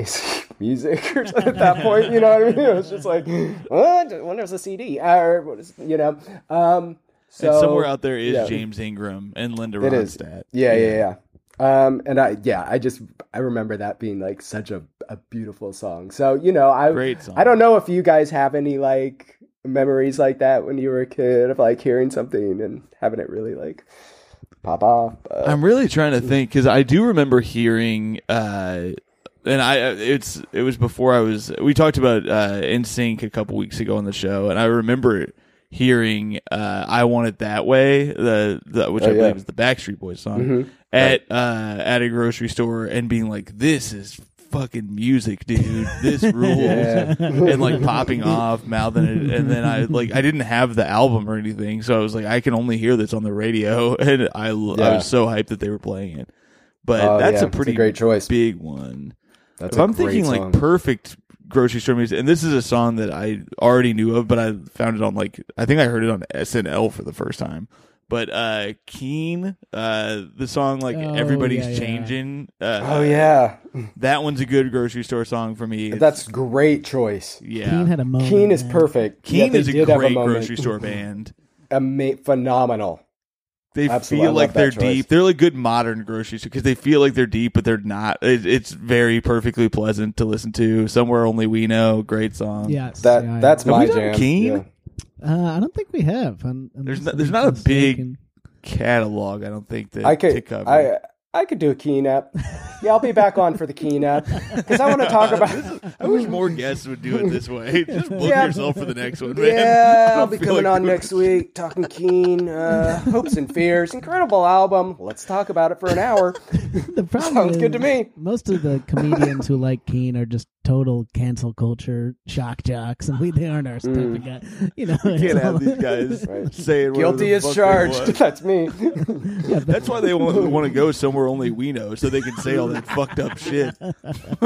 music or something at that point. You know what I mean? It was just like, what? When there's a C D, or what is, you know. Um, so And somewhere out there is yeah. James Ingram and Linda It is. Ronstadt. Yeah, yeah, yeah. Um, and I, yeah, I just, I remember that being like such a, a beautiful song. So, you know, I, Great song. I don't know if you guys have any like memories like that when you were a kid of like hearing something and having it really like pop off. But, I'm really trying to think because I do remember hearing, uh, and I it's it was before I was. We talked about uh, N Sync a couple weeks ago on the show, and I remember hearing uh, "I Want It That Way," the, the which Oh, I yeah. believe is the Backstreet Boys song, Mhm. at uh, at a grocery store, and being like, "This is fucking music, dude. This rules." Yeah. And like popping off, mouthing it, and then I like I didn't have the album or anything, so I was like, I can only hear this on the radio, and I, I Yeah. was so hyped that they were playing it. But Oh, that's yeah, a it's a pretty great choice. big one. That's If a I'm great thinking song. like perfect grocery store music, and this is a song that I already knew of, but I found it on like I think I heard it on S N L for the first time. But uh Keen, uh the song like Oh, Everybody's yeah, yeah. Changing. Uh, Oh yeah, that one's a good grocery store song for me. It's- that's great choice. yeah. Keen had a moment. Keen is man. perfect. Keen Yeah, they is a did have great moment. grocery store band. Ama- phenomenal. They Absolutely, I feel love like that they're choice. deep. They're like good modern grocery store because they feel like they're deep, but they're not. It, it's very perfectly pleasant to listen to. Somewhere Only We Know, great song. Yes, That yeah, that's Have my we done jam. Keen? Yeah. Uh, I don't think we have. Un- There's unless not- there's I'm not a big- mistaken. Catalog, I don't think that I to could, cover. I, I could do a Keen app. Yeah, I'll be back on for the Keen app because I want to talk about. I wish more guests would do it this way. Just book Yeah. yourself for the next one, man. Yeah, I I'll don't be feel coming like on doing next it. week talking Keen, uh, hopes and fears, incredible album. Let's talk about it for an hour. The problem Sounds is good to me. most of the comedians who like Keen are just total cancel culture shock jocks, and we they aren't our type Mm. of guy. You know, You it's can't have all- these guys Right. saying whatever Guilty the as fuck they charged. want. That's me. Yeah, but That's why they want, want to go somewhere only we know, so they can say all that fucked up shit. Oh,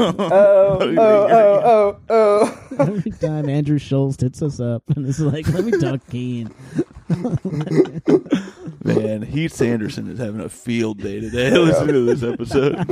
oh, oh, oh, oh. every time Andrew Schultz hits us up and is like, "Let me talk Keen." Man, Heath Sanderson is having a field day today. Listen to this episode.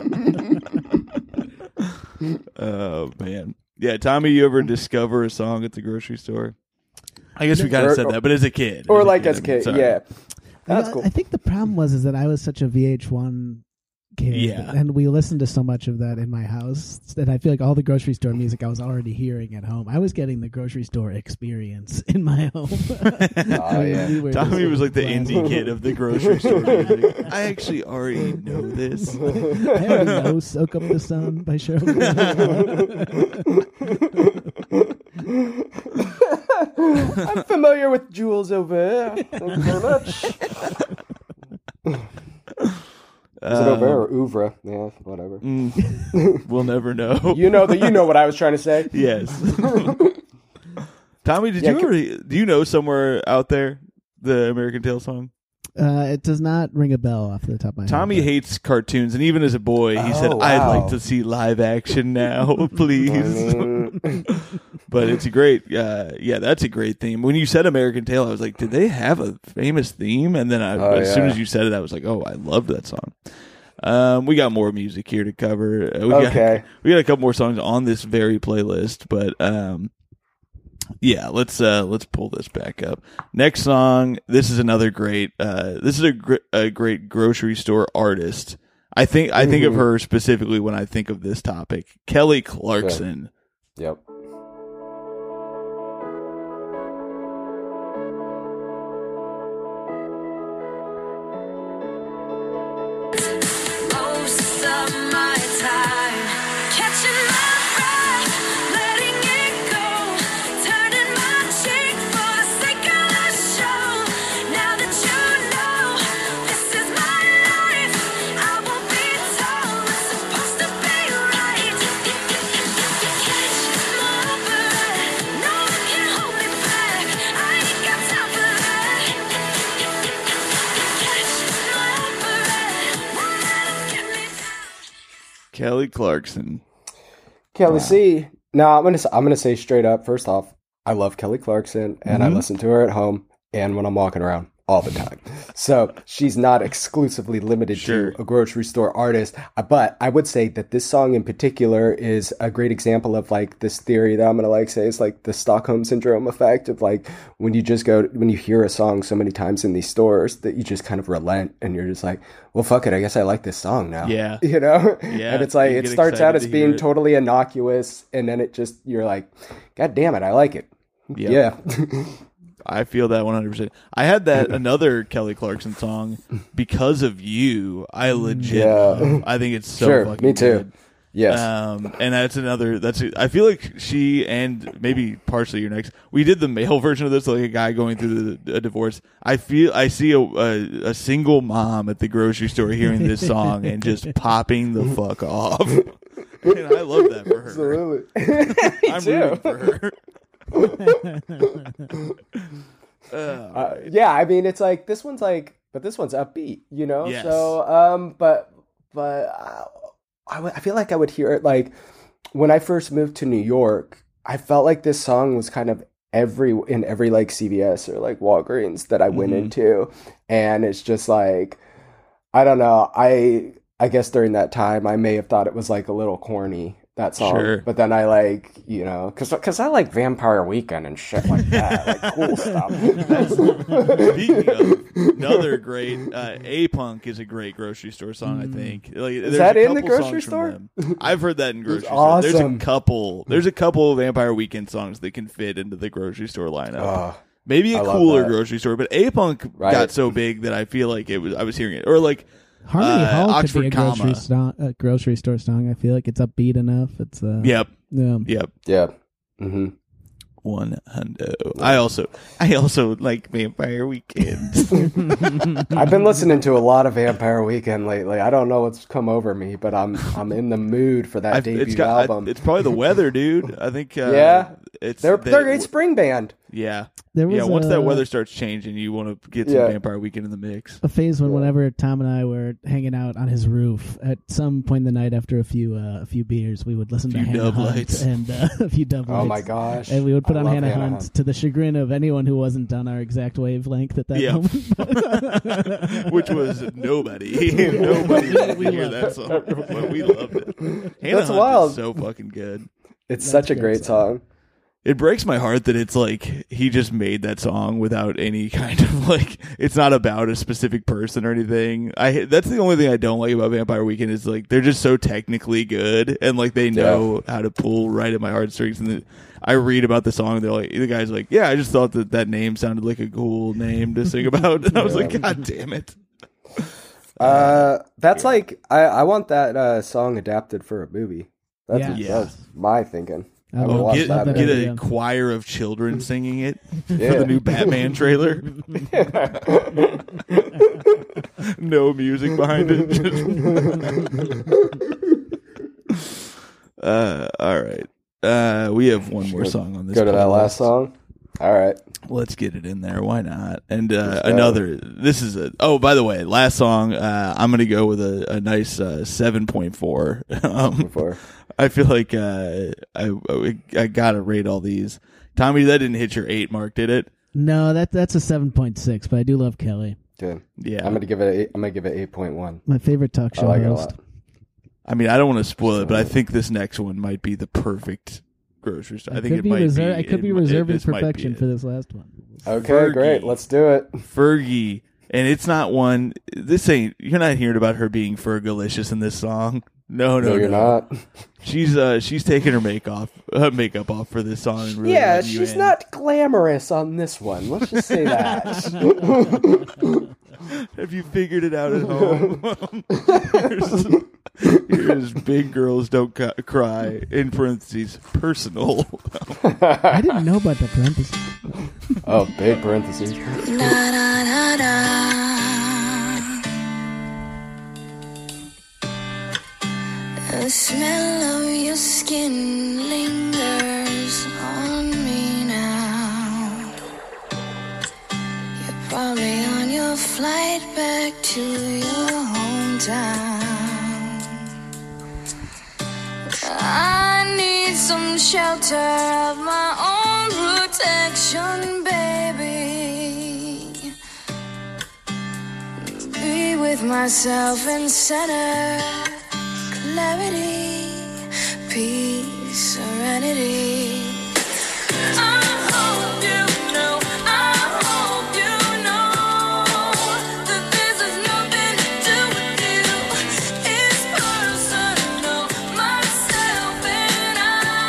Oh man, yeah. Tommy, you ever discover a song at the grocery store? I guess we kind Or- of said that, but as a kid, Or As a like as a I mean, kid, sorry. yeah. That's I, cool. I think the problem was is that I was such a V H one kid, Yeah. and we listened to so much of that in my house that I feel like all the grocery store music I was already hearing at home. I was getting the grocery store experience in my home. Oh, yeah. We were Tommy just was like the blasting. indie kid of the grocery store music. I actually already know this. I already know "Soak Up the Sun" by Cheryl Crow. I'm familiar with Jules Auvert. Thank you very much. Is it Auvert or Ouvre? Yeah, whatever. Mm, we'll never know. You know that. You know what I was trying to say. Yes. Tommy, did Yeah, you can- ever, do you know somewhere out there the American Tail song? Uh, it does not ring a bell off the top of my Tommy head. but- hates cartoons, and even as a boy, he Oh, said, "I'd wow. like to see live action now, please." Mm. But it's a great, uh, yeah, that's a great theme. When you said American Tail, I was like, did they have a famous theme? And then I, Oh, as soon yeah. as you said it, I was like, oh, I loved that song. Um, we got more music here to cover. Uh, we Okay. got, we got a couple more songs on this very playlist, but um, yeah, let's uh, let's pull this back up. Next song. This is another great. Uh, this is a, gr- a great grocery store artist. I think I think of Mhm. her specifically when I think of this topic. Kelly Clarkson. Yep. Most of my time catching my breath, letting it go, turning my cheek for the sake of the show. Now that you know this is my life, I won't be told it's supposed to be right. Catch my breath, no one can hold me back. I ain't got time for that. Catch my breath, won't let 'em get me down. Kelly Clarkson. Kelly C. Now I'm gonna I'm gonna say straight up. First off, I love Kelly Clarkson, and I Mhm. listen to her at home and when I'm walking around all the time. So she's not exclusively limited Sure. to a grocery store artist. Uh, But I would say that this song in particular is a great example of like this theory that I'm gonna like say is like the Stockholm syndrome effect of like when you just go when you hear a song so many times in these stores that you just kind of relent and you're just like, well, fuck it, I guess I like this song now. Yeah. You know? Yeah, And it's like you it get starts out excited as to being hear it. totally innocuous, and then it just you're like, God damn it, I like it. Yep. Yeah. I feel that one hundred percent. I had that another Kelly Clarkson song, Because of You. I legit Yeah. love. I think it's so Sure, fucking me too. good. Yes. Um, and that's another. That's. A, I feel like she and maybe partially your next. We did the male version of this, like a guy going through the, a divorce. I feel. I see a, a a single mom at the grocery store hearing this song and just popping the fuck off. And I love that for her. Absolutely. I'm too. rooting for her. Uh, Uh, yeah, I mean, it's like this one's like, but this one's upbeat, you know. Yes. So, um, but but uh, I w- I feel like I would hear it like when I first moved to New York. I felt like this song was kind of every in every like C V S or like Walgreens that I went Mhm. into, and it's just like I don't know. I I guess during that time I may have thought it was like a little corny. That song, Sure. but then I like, you know, because because I like Vampire Weekend and shit like that, like cool stuff. Speaking of another great, uh, A Punk is a great grocery store song. I think. Like, there's that a in the couple grocery songs from store? them. I've heard that in grocery It's store. There's a awesome. couple. There's a couple of Vampire Weekend songs that can fit into the grocery store lineup. Ugh. Maybe a I love cooler that. grocery store, but A Punk Right. got so big that I feel like it was. I was hearing it, or like Harmony uh, Hall Oxford could be a grocery, Comma. sto- a grocery store song. I feel like it's upbeat enough. It's uh, Yep, yeah. yep. Yeah. Mm-hmm. One hundo. I also, I also like Vampire Weekend. I've been listening to a lot of Vampire Weekend lately. I don't know what's come over me, but I'm I'm in the mood for that I've- debut it's got. I- album. it's probably the weather, dude. I think. Uh, Yeah. it's they're they- they're a great spring band. Yeah, There was yeah. Once a, that weather starts changing, you want to get some Yeah. Vampire Weekend in the mix. a phase when Yeah. whenever Tom and I were hanging out on his roof at some point in the night after a few uh, a few beers, we would listen to Few Hannah dub Hunt lights. and uh, a few dub Oh lights. my gosh! And we would put I on love Hannah, Hannah Hunt, to the chagrin of anyone who wasn't on our exact wavelength at that Yeah. moment. Which was nobody. Nobody wanted We to hear loved that song, but we loved it. Hannah That's Hunt wild. is so fucking good. It's That's such a great great song. song. It breaks my heart that it's like he just made that song without any kind of like. It's not about a specific person or anything. I that's the only thing I don't like about Vampire Weekend is like they're just so technically good and like they know how to pull right at my heartstrings. And the, I read about the song, they're like the guy's like, yeah, I just thought that that name sounded like a cool name to sing about. And I was like, God damn it. Uh, that's like I I want that uh, song adapted for a movie. That's, Yeah. Yeah. that's my thinking. I I would would Oh, watch get that. that get idea. a choir of children singing it Yeah. for the new Batman trailer. No music behind it. Just- uh, all right. Uh, we have one more song on this. Go to that playlist. last song. All right. Let's get it in there. Why not? And uh, Let's go. another. This is a. Oh, by the way, last song. Uh, I'm gonna go with a, a nice uh, seven point four. um, Before. I feel like uh, I I gotta rate all these. Tommy, that didn't hit your eight mark, did it? No, that that's a seven point six, but I do love Kelly. Good. Yeah. I'm gonna give it. A eight, I'm gonna give it eight point one. My favorite talk I show like it a host. lot. I mean, I don't want to spoil it, but I think this next one might be the perfect grocery store. I, I think could it be might reser- be. I could be it mi- reserving this might be perfection it. for this last one. Okay, Fergie. great. Let's do it. Fergie, and it's not one. This ain't. You're not hearing about her being Fergalicious in this song. No, no, No, you're not. She's uh, she's taking her make off, uh, makeup off for this song. And really Yeah, letting you she's in. not glamorous on this one. Let's just say that. Have you figured it out at home? here's, here's big girls don't cu- cry. In parentheses, personal. I didn't know about the parentheses. Oh, big parentheses. Da, da, da, da. The smell of your skin lingers on me now. You're probably on your flight back to your hometown. I need some shelter of my own protection, baby. Be with myself in center, clarity, peace, serenity. I hope you know, I hope you know that this has nothing to do with you. It's personal, myself and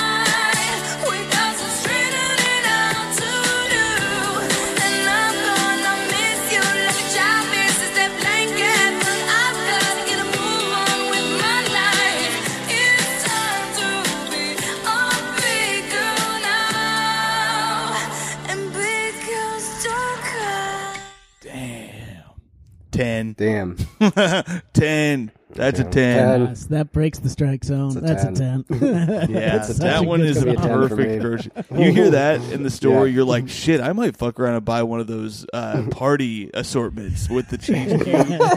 I. We got some straightening out to do, and I'm gonna miss you like a child misses their blanket. But I've gotta get a move on with my life. It's time to be a big girl now, and big girls don't cry. Damn. Ten. Damn. ten. That's a Okay. ten. Yes, that breaks the strike zone. It's a That's ten. a ten. Yeah, It's a that ten. one It's is a gonna be a ten for perfect me. grocery. You hear that in the store, Yeah. you're like, shit, I might fuck around and buy one of those uh, party assortments with the cheesecake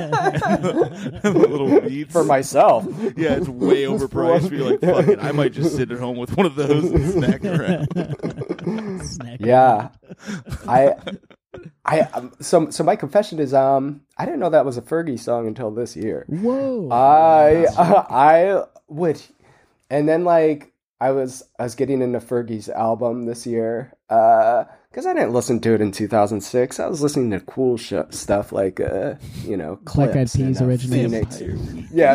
and the little meats. For myself. Yeah, it's way overpriced. But you're like, fuck it, I might just sit at home with one of those and snack around. Snack. Yeah. I I um, so so my confession is um I didn't know that was a Fergie song until this year. Whoa. I I would, and then like I was I was getting into Fergie's album this year because I didn't listen to it in two thousand six. I was listening to cool sh- stuff like uh you know Black Eyed Clips and, Peas uh, originates. Phoenix. Yeah,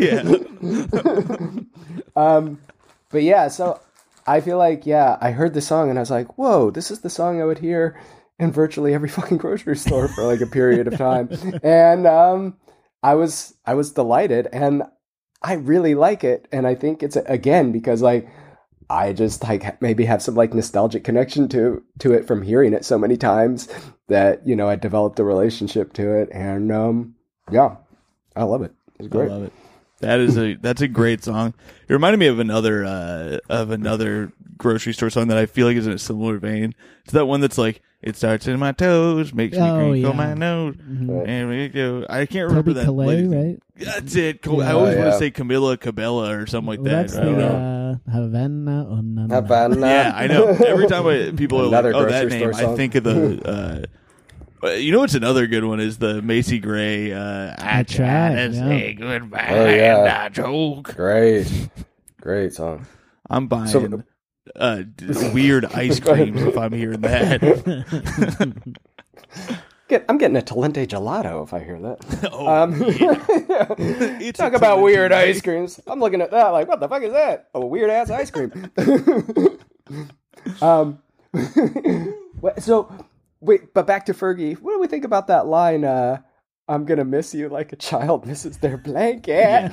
Yeah. um, but yeah, so I feel like yeah, I heard the song and I was like, whoa, this is the song I would hear in virtually every fucking grocery store for like a period of time, and um, I was I was delighted, and I really like it, and I think it's again because like I just like maybe have some like nostalgic connection to to it from hearing it so many times that you know I developed a relationship to it, and um, yeah, I love it. It's great. I love it. That is a that's a great song. It reminded me of another uh, of another grocery store song that I feel like is in a similar vein. It's that one that's like, it starts in my toes, makes me Oh, crinkle yeah. my nose, Right. and we go. I can't remember Toby that. Calais, lady- right? That's it. Co- Yeah. I always Oh, want to yeah. say Camilla Cabela or something like Well, that. that's I don't the know. uh, Havana. Oh, no, no, no. Havana. Yeah, I know. Every time I, people are Another like, "Oh, that grocery name," store I song. think of the. Uh, uh, you know what's another good one is the Macy Gray. Uh, I, I tried, to yeah. say goodbye. Oh, yeah. and I joke. Great, great song. I'm buying So- uh, d- weird ice creams if I'm hearing that. Get, I'm getting a Talente gelato if I hear that. Oh, Um, It's talk a about Talente weird ice- ice creams. I'm looking at that like, what the fuck is that? A weird ass ice cream. um, what- so wait, but back to Fergie. What do we think about that line? Uh, I'm gonna miss you like a child misses their blanket.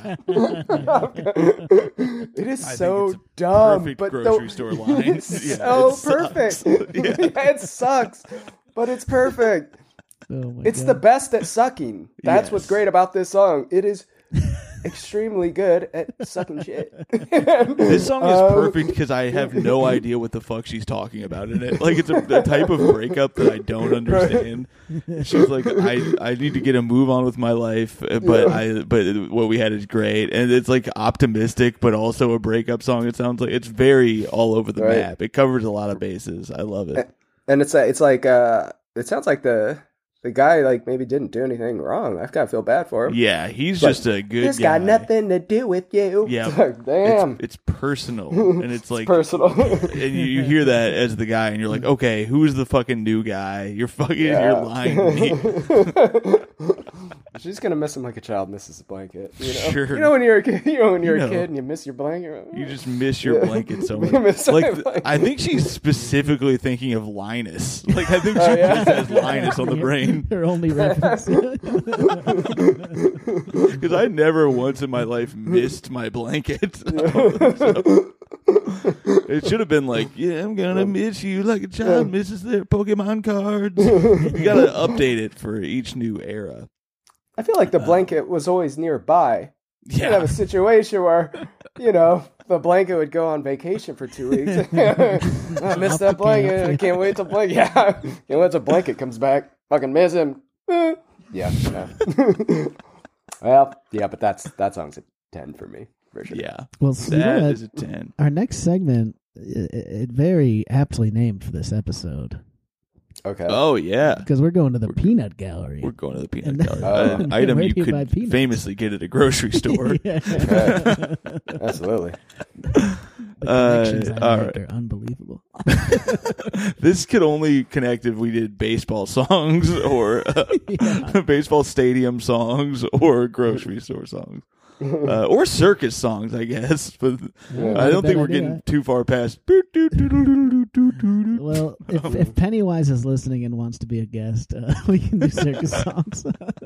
It is I so think it's a dumb, perfect but grocery the- store line. It's Yeah, so it sucks. perfect. Yeah. Yeah, it sucks, but it's perfect. Oh my It's God. the best at sucking. That's what's Yes. great about this song. It is extremely good at sucking shit. This song is Um, perfect because I have no idea what the fuck she's talking about in it. Like, it's a, a type of breakup that I don't understand. She's like, I, I need to get a move on with my life, but I but what we had is great, and it's like optimistic, but also a breakup song. It sounds like it's very all over the Right. map. It covers a lot of bases. I love it. And it's like it's like uh, it sounds like the the guy like maybe didn't do anything wrong. I kind of feel bad for him. Yeah, he's But just a good This guy. got nothing to do with you. Yeah, It's like, damn. It's, it's personal, and it's like personal. and you, you hear that as the guy, and you're like, okay, who's the fucking new guy? You're fucking, Yeah. you're lying to me. She's gonna miss him like a child misses a blanket. You know, Sure. you know when you're a kid, you know when you're You a know. kid and you miss your blanket. You just miss your Yeah. blanket so You much. miss Like, my th- blanket. I think she's specifically thinking of Linus. Like, I think she Oh, yeah? just has Linus on the brain. Her only reference. Because I never once in my life missed my blanket. So, it should have been like, yeah, I'm gonna miss you like a child misses their Pokemon cards. You gotta update it for each new era. I feel like the blanket was always nearby. You'd have Yeah. a situation where, you know, the blanket would go on vacation for two weeks. I miss that blanket. I can't wait till blanket. Yeah, can't wait till blanket comes back. Fucking miss him. Eh. Yeah. yeah. Well, yeah, but that's that song's a ten for me for sure. Yeah. Well, so you know That what? is a ten. Our next segment, it, it very aptly named for this episode, Okay. Oh, yeah. because we're going to the peanut gallery. We're going to the peanut And- gallery. Oh. An item Where you do you buy could peanuts? famously get at a grocery store. Yeah. Okay. Absolutely. The Uh, connections I all make right. are unbelievable. This could only connect if we did baseball songs or uh, baseball stadium songs or grocery store songs. Uh, or circus songs, I guess. But Yeah, I don't bet think I we're do getting that. too far past. Well, if, if Pennywise is listening and wants to be a guest, uh, we can do circus songs.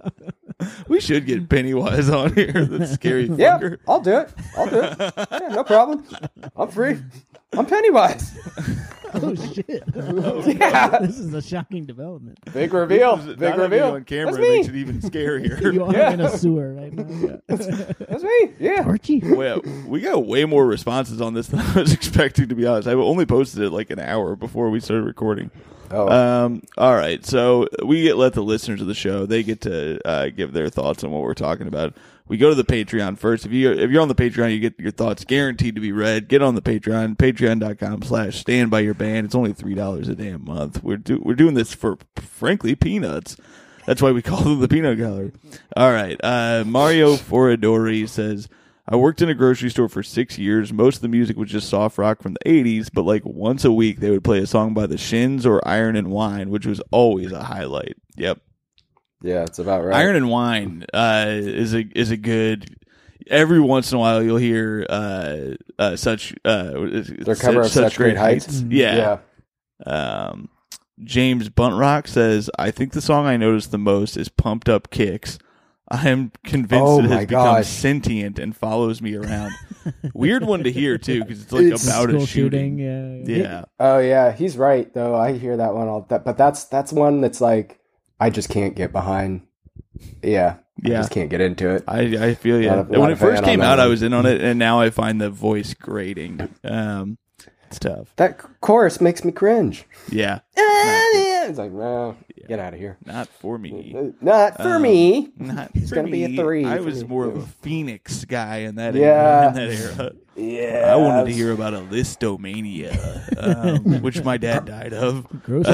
We should get Pennywise on here. That's scary Yeah, fucker. I'll do it. I'll do it. Yeah, no problem. I'm free. I'm Pennywise. Oh shit! Yeah. This is a shocking development. Big reveal. This is- Big not having reveal. you on camera That's me. makes it even scarier. You are Yeah. in a sewer right now. Yeah. That's me. Yeah. Archie. Well, we got way more responses on this than I was expecting, to be honest. I only posted it like an hour before we started recording. Oh. Um, all right, so we get let the listeners of the show, they get to uh, give their thoughts on what we're talking about. We go to the Patreon first. If you if you're on the Patreon, you get your thoughts guaranteed to be read. Get on the Patreon, patreon dot com slash stand by your band. It's only three dollars a damn month. We're do, we're doing this for, frankly, peanuts. That's why we call them the Peanut Gallery. All right, uh, Mario Foradori says, I worked in a grocery store for six years. Most of the music was just soft rock from the eighties, but like once a week they would play a song by the Shins or Iron and Wine, which was always a highlight. Yep. Yeah, it's about right. Iron and Wine uh, is a is a good. Every once in a while you'll hear uh, uh, such uh, Their cover of Such Great Heights. Yeah. Yeah. Um, James Buntrock says, I think the song I noticed the most is Pumped Up Kicks. I am convinced Oh it has my become gosh. sentient and follows me around. Weird one to hear, too, because it's like It's about School a shooting. shooting. Yeah. Yeah. Oh yeah, he's right though. I hear that one all that, but that's that's one that's like I just can't get behind. Yeah, I Yeah. just can't get into it. I I feel you. Not a- when not it a first fan came on out, that I one. was in on it, and now I find the voice grating. Um, it's tough. That c- chorus makes me cringe. Yeah. It's like, no, get out of here. Not for me. Uh, Not for Um, me. Not It's for gonna be a me. three I for was me, more of too. a Phoenix guy in that Yeah. era. In that era. Yeah, I wanted to hear about a listomania, um, which my dad died of. Gross.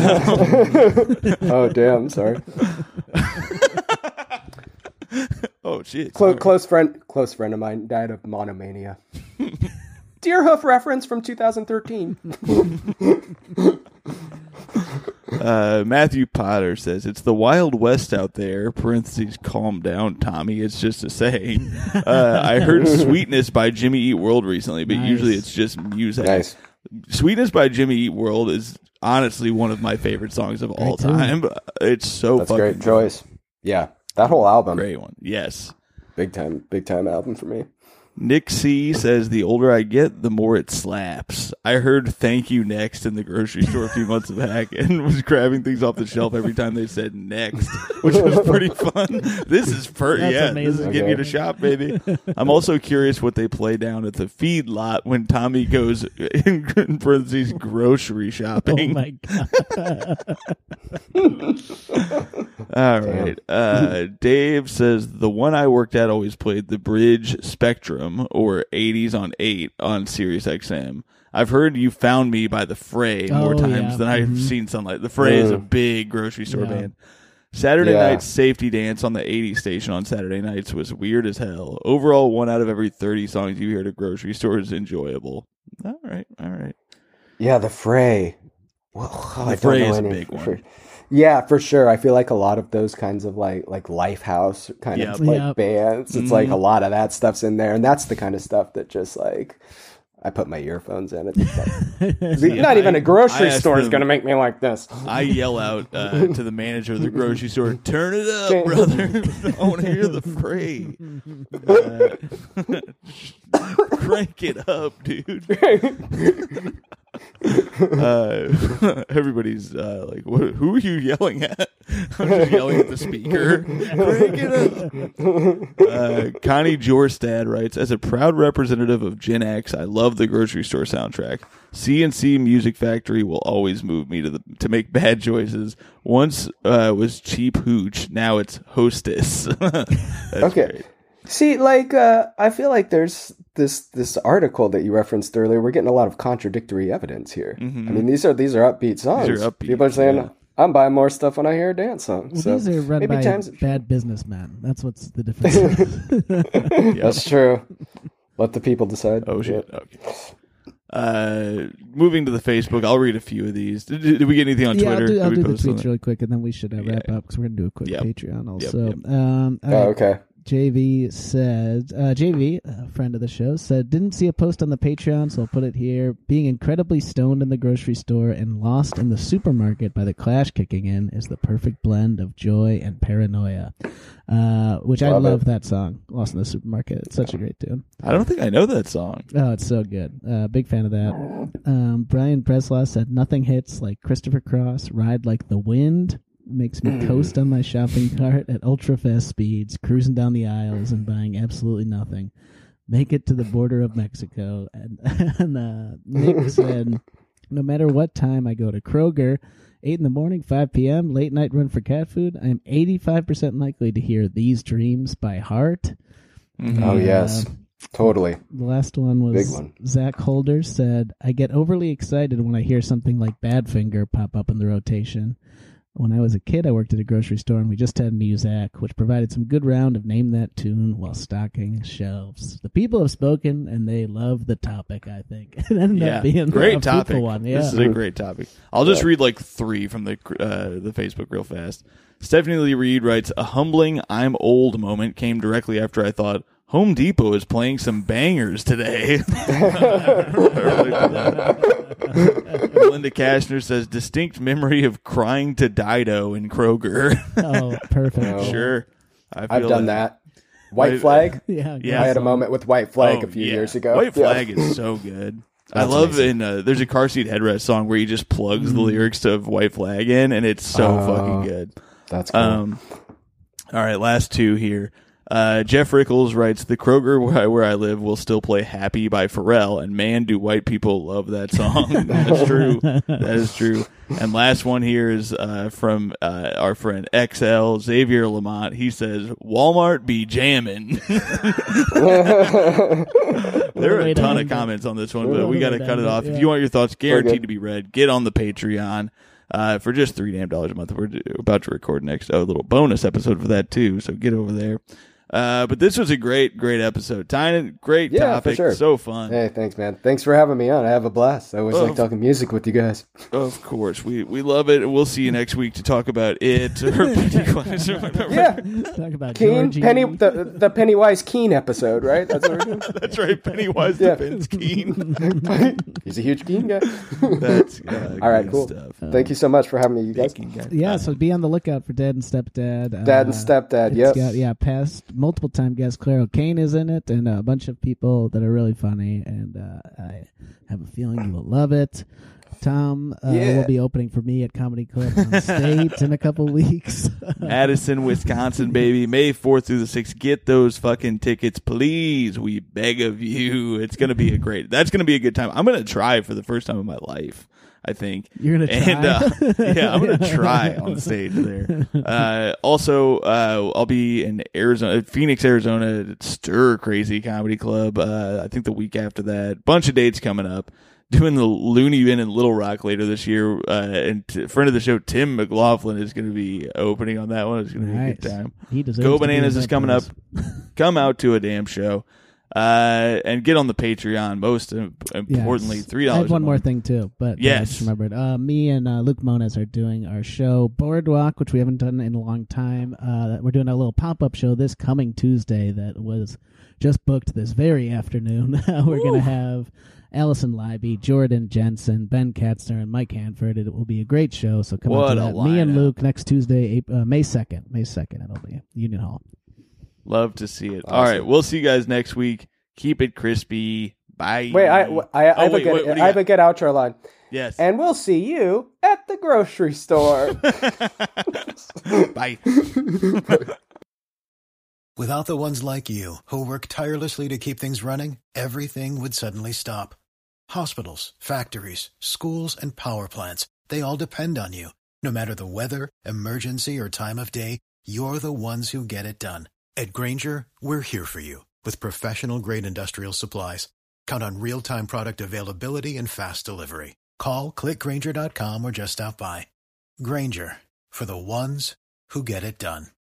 Oh damn, sorry. Oh shit! Close, sorry. close friend, close friend of mine died of monomania. Deerhoof reference from two thousand thirteen. Uh, Matthew Potter says it's the Wild West out there. Parentheses, calm down, Tommy. It's just a saying. Uh, I heard "Sweetness" by Jimmy Eat World recently, but Nice. usually it's just music. Nice. "Sweetness" by Jimmy Eat World is honestly one of my favorite songs of all tune. time. It's so That's a fucking great choice. Yeah, that whole album, Great one. Yes. big time, big time album for me. Nick C says, the older I get, the more it slaps. I heard thank you next in the grocery store a few months back and was grabbing things off the shelf every time they said next, which was pretty fun. This is per- That's yeah, amazing. this is getting you to shop, baby. I'm also curious what they play down at the feed lot when Tommy goes, in parentheses, grocery Oh shopping. my god. All right. Uh, Dave says the one I worked at always played the Bridge Spectrum or eighties on eight on Sirius X M. I've heard You Found Me by The Fray more Oh, times yeah. than I've Mhm. seen Sunlight. The Fray is a Mm. big grocery store Yeah. band. Saturday Yeah. Night's Safety Dance on the eighties station on Saturday nights was weird as hell. Overall, one out of every thirty songs you hear at a grocery store is enjoyable. All right. All right. Yeah, the Fray. Well, oh, The I don't Fray know is a any- big one. for- Yeah, for sure. I feel like a lot of those kinds of like like Lifehouse kind Yep. of like Yep. bands. It's Mhm. like a lot of that stuff's in there, and that's the kind of stuff that just like I put my earphones in. It's like, Yeah, not even I- a grocery I asked store is them- going to make me like this. I yell out uh, to the manager of the grocery store, "Turn it up, Okay. brother! I want to hear the Fray. Uh, crank it up, dude." Uh, everybody's uh, like, what, "Who are you yelling at?" I'm just yelling at the speaker. Crank it up. Uh, Connie Jorstad writes, as a proud representative of Gen X, I love the grocery store soundtrack. C and C Music Factory will always move me to the to make bad choices. Once uh, was Cheap Hooch, now it's Hostess. That's Okay. great. See, like uh, I feel like there's this this article that you referenced earlier. We're getting a lot of contradictory evidence here. Mhm. I mean, these are these are upbeat songs. These are upbeat, People are saying, yeah. "I'm buying more stuff when I hear a dance song." Well, so these are run maybe by times bad businessmen. That's what's the difference. that's true. Let the people decide. Oh shit. Okay. Uh, moving to the Facebook, I'll read a few of these. Did, did we get anything on yeah, Twitter? I'll do, Did I'll we do the post tweets something? really quick, and then we should uh, wrap Yeah. up because we're gonna do a quick Yep. Patreon Yep, also. yep. Um, all Oh, right. okay. J V said, uh, J V, a friend of the show, said, didn't see a post on the Patreon, so I'll put it here. Being incredibly stoned in the grocery store and lost in the supermarket by the Clash kicking in is the perfect blend of joy and paranoia. Uh, which I Love love it. that song, Lost in the Supermarket. It's such a great tune. I don't think I know that song. Oh, it's so good. Uh, big fan of that. Um, Brian Preslaw said, nothing hits like Christopher Cross, Ride Like the Wind. Makes me coast on my shopping cart at ultra fast speeds, cruising down the aisles and buying absolutely nothing. Make it to the border of Mexico. And, and uh, Nick said, no matter what time I go to Kroger, eight in the morning, five p.m., late night run for cat food, I am eighty-five percent likely to hear These Dreams by heart. Mhm. Oh yes, totally. The last one was Big one. Zach Holder said, I get overly excited when I hear something like Badfinger pop up in the rotation. When I was a kid, I worked at a grocery store, and we just had Muzak, which provided some good round of Name That Tune while stocking shelves. The people have spoken, and they love the topic, I think. It ended Yeah, up being a great fruitful topic. one. Yeah. This is a great topic. I'll just Yeah. read like three from the uh, the Facebook real fast. Stephanie Lee Reed writes, a humbling "I'm old" moment came directly after I thought Home Depot is playing some bangers today. Linda Kashner says, distinct memory of crying to Dido in Kroger. Oh, perfect. Oh. Sure. I I've feel done that. White Wait, Flag. Yeah, Yeah. I had a awesome. moment with White Flag Oh, a few yeah. years ago. White Yeah. Flag is so good. I That's love amazing. in uh, there's a car seat headrest song where he just plugs the lyrics to White Flag in, and it's so Oh. fucking good. That's cool. Um, all right, last two here. Uh, Jeff Rickles writes, the Kroger where I, where I live will still play Happy by Pharrell, and man, do white people love that song. That's true. That is true. And last one here is uh, from uh, our friend X L, Xavier Lamont. He says, Walmart be jammin'. There are way a to ton end of it. comments on this one, What but a we way got to to cut it end it, off. yeah. If you want your thoughts Okay. guaranteed to be read, get on the Patreon. Uh, for just three damn dollars a month. We're about to record next a little bonus episode for that too, so get over there. Uh, but this was a great, great episode. Tiny, great Yeah, for topic, sure. so fun. Hey, thanks, man. Thanks for having me on. I have a blast. I always Oh. like talking music with you guys. Of course, we we love it. We'll see you next week to talk about it or Pennywise or whatever. Yeah, Talk about Keen, Georgie. Penny, the the Pennywise Keen episode, right? That's what we're doing. That's right. Pennywise Yeah. defends Keen. He's a huge Keen guy. That's uh, All right, good cool. stuff. All Thank you so much for having me, you guys. Baking guy. Yeah, so be on the lookout for Dad and Stepdad. Dad Uh, and Stepdad, it's yes. got, yeah, past multiple time guest Claire O'Kane is in it, and a bunch of people that are really funny, and uh, I have a feeling you will love it. Tom uh, Yeah. will be opening for me at Comedy Club on State in a couple weeks. Madison, Wisconsin, baby. May fourth through the sixth. Get those fucking tickets, please. We beg of you. It's going to be a great, that's going to be a good time. I'm going to try for the first time in my life, I think. You're gonna try? And, uh, yeah, I'm going to try on stage there. Uh, also, uh, I'll be in Arizona, Phoenix, Arizona, at Stir Crazy Comedy Club. Uh, I think the week after that. Bunch of dates coming up. Doing the Looney Bin in Little Rock later this year, uh, and t- friend of the show Tim McLaughlin is going to be opening on that one. It's going to be Nice. a good time. He deserves Go to be Bananas in is that coming up. place. Come out to a damn show, uh, and get on the Patreon. Most im- importantly, Yes. three I dollars. have one more thing too, but uh, I Yes. just remembered. Uh, me and uh, Luke Moniz are doing our show Boardwalk, which we haven't done in a long time. Uh, we're doing a little pop up show this coming Tuesday that was just booked this very afternoon. We're going to have Allison Leiby, Jordan Jensen, Ben Katzner, and Mike Hanford. It will be a great show, so come What out to a that. Me and lineup. Luke next Tuesday, April, uh, May second. May second, it'll be Union Hall. Love to see it. All right, we'll see you guys next week. Keep it crispy. Bye. Wait, I, I, I, Oh, have, wait, a good, what- what do you I have got? a good outro line. Yes. And we'll see you at the grocery store. Bye. Without the ones like you, who work tirelessly to keep things running, everything would suddenly stop. Hospitals, factories, schools, and power plants, they all depend on you. No matter the weather, emergency, or time of day, you're the ones who get it done. At Grainger, we're here for you with professional-grade industrial supplies. Count on real-time product availability and fast delivery. Call, click Grainger dot com, or just stop by. Grainger, for the ones who get it done.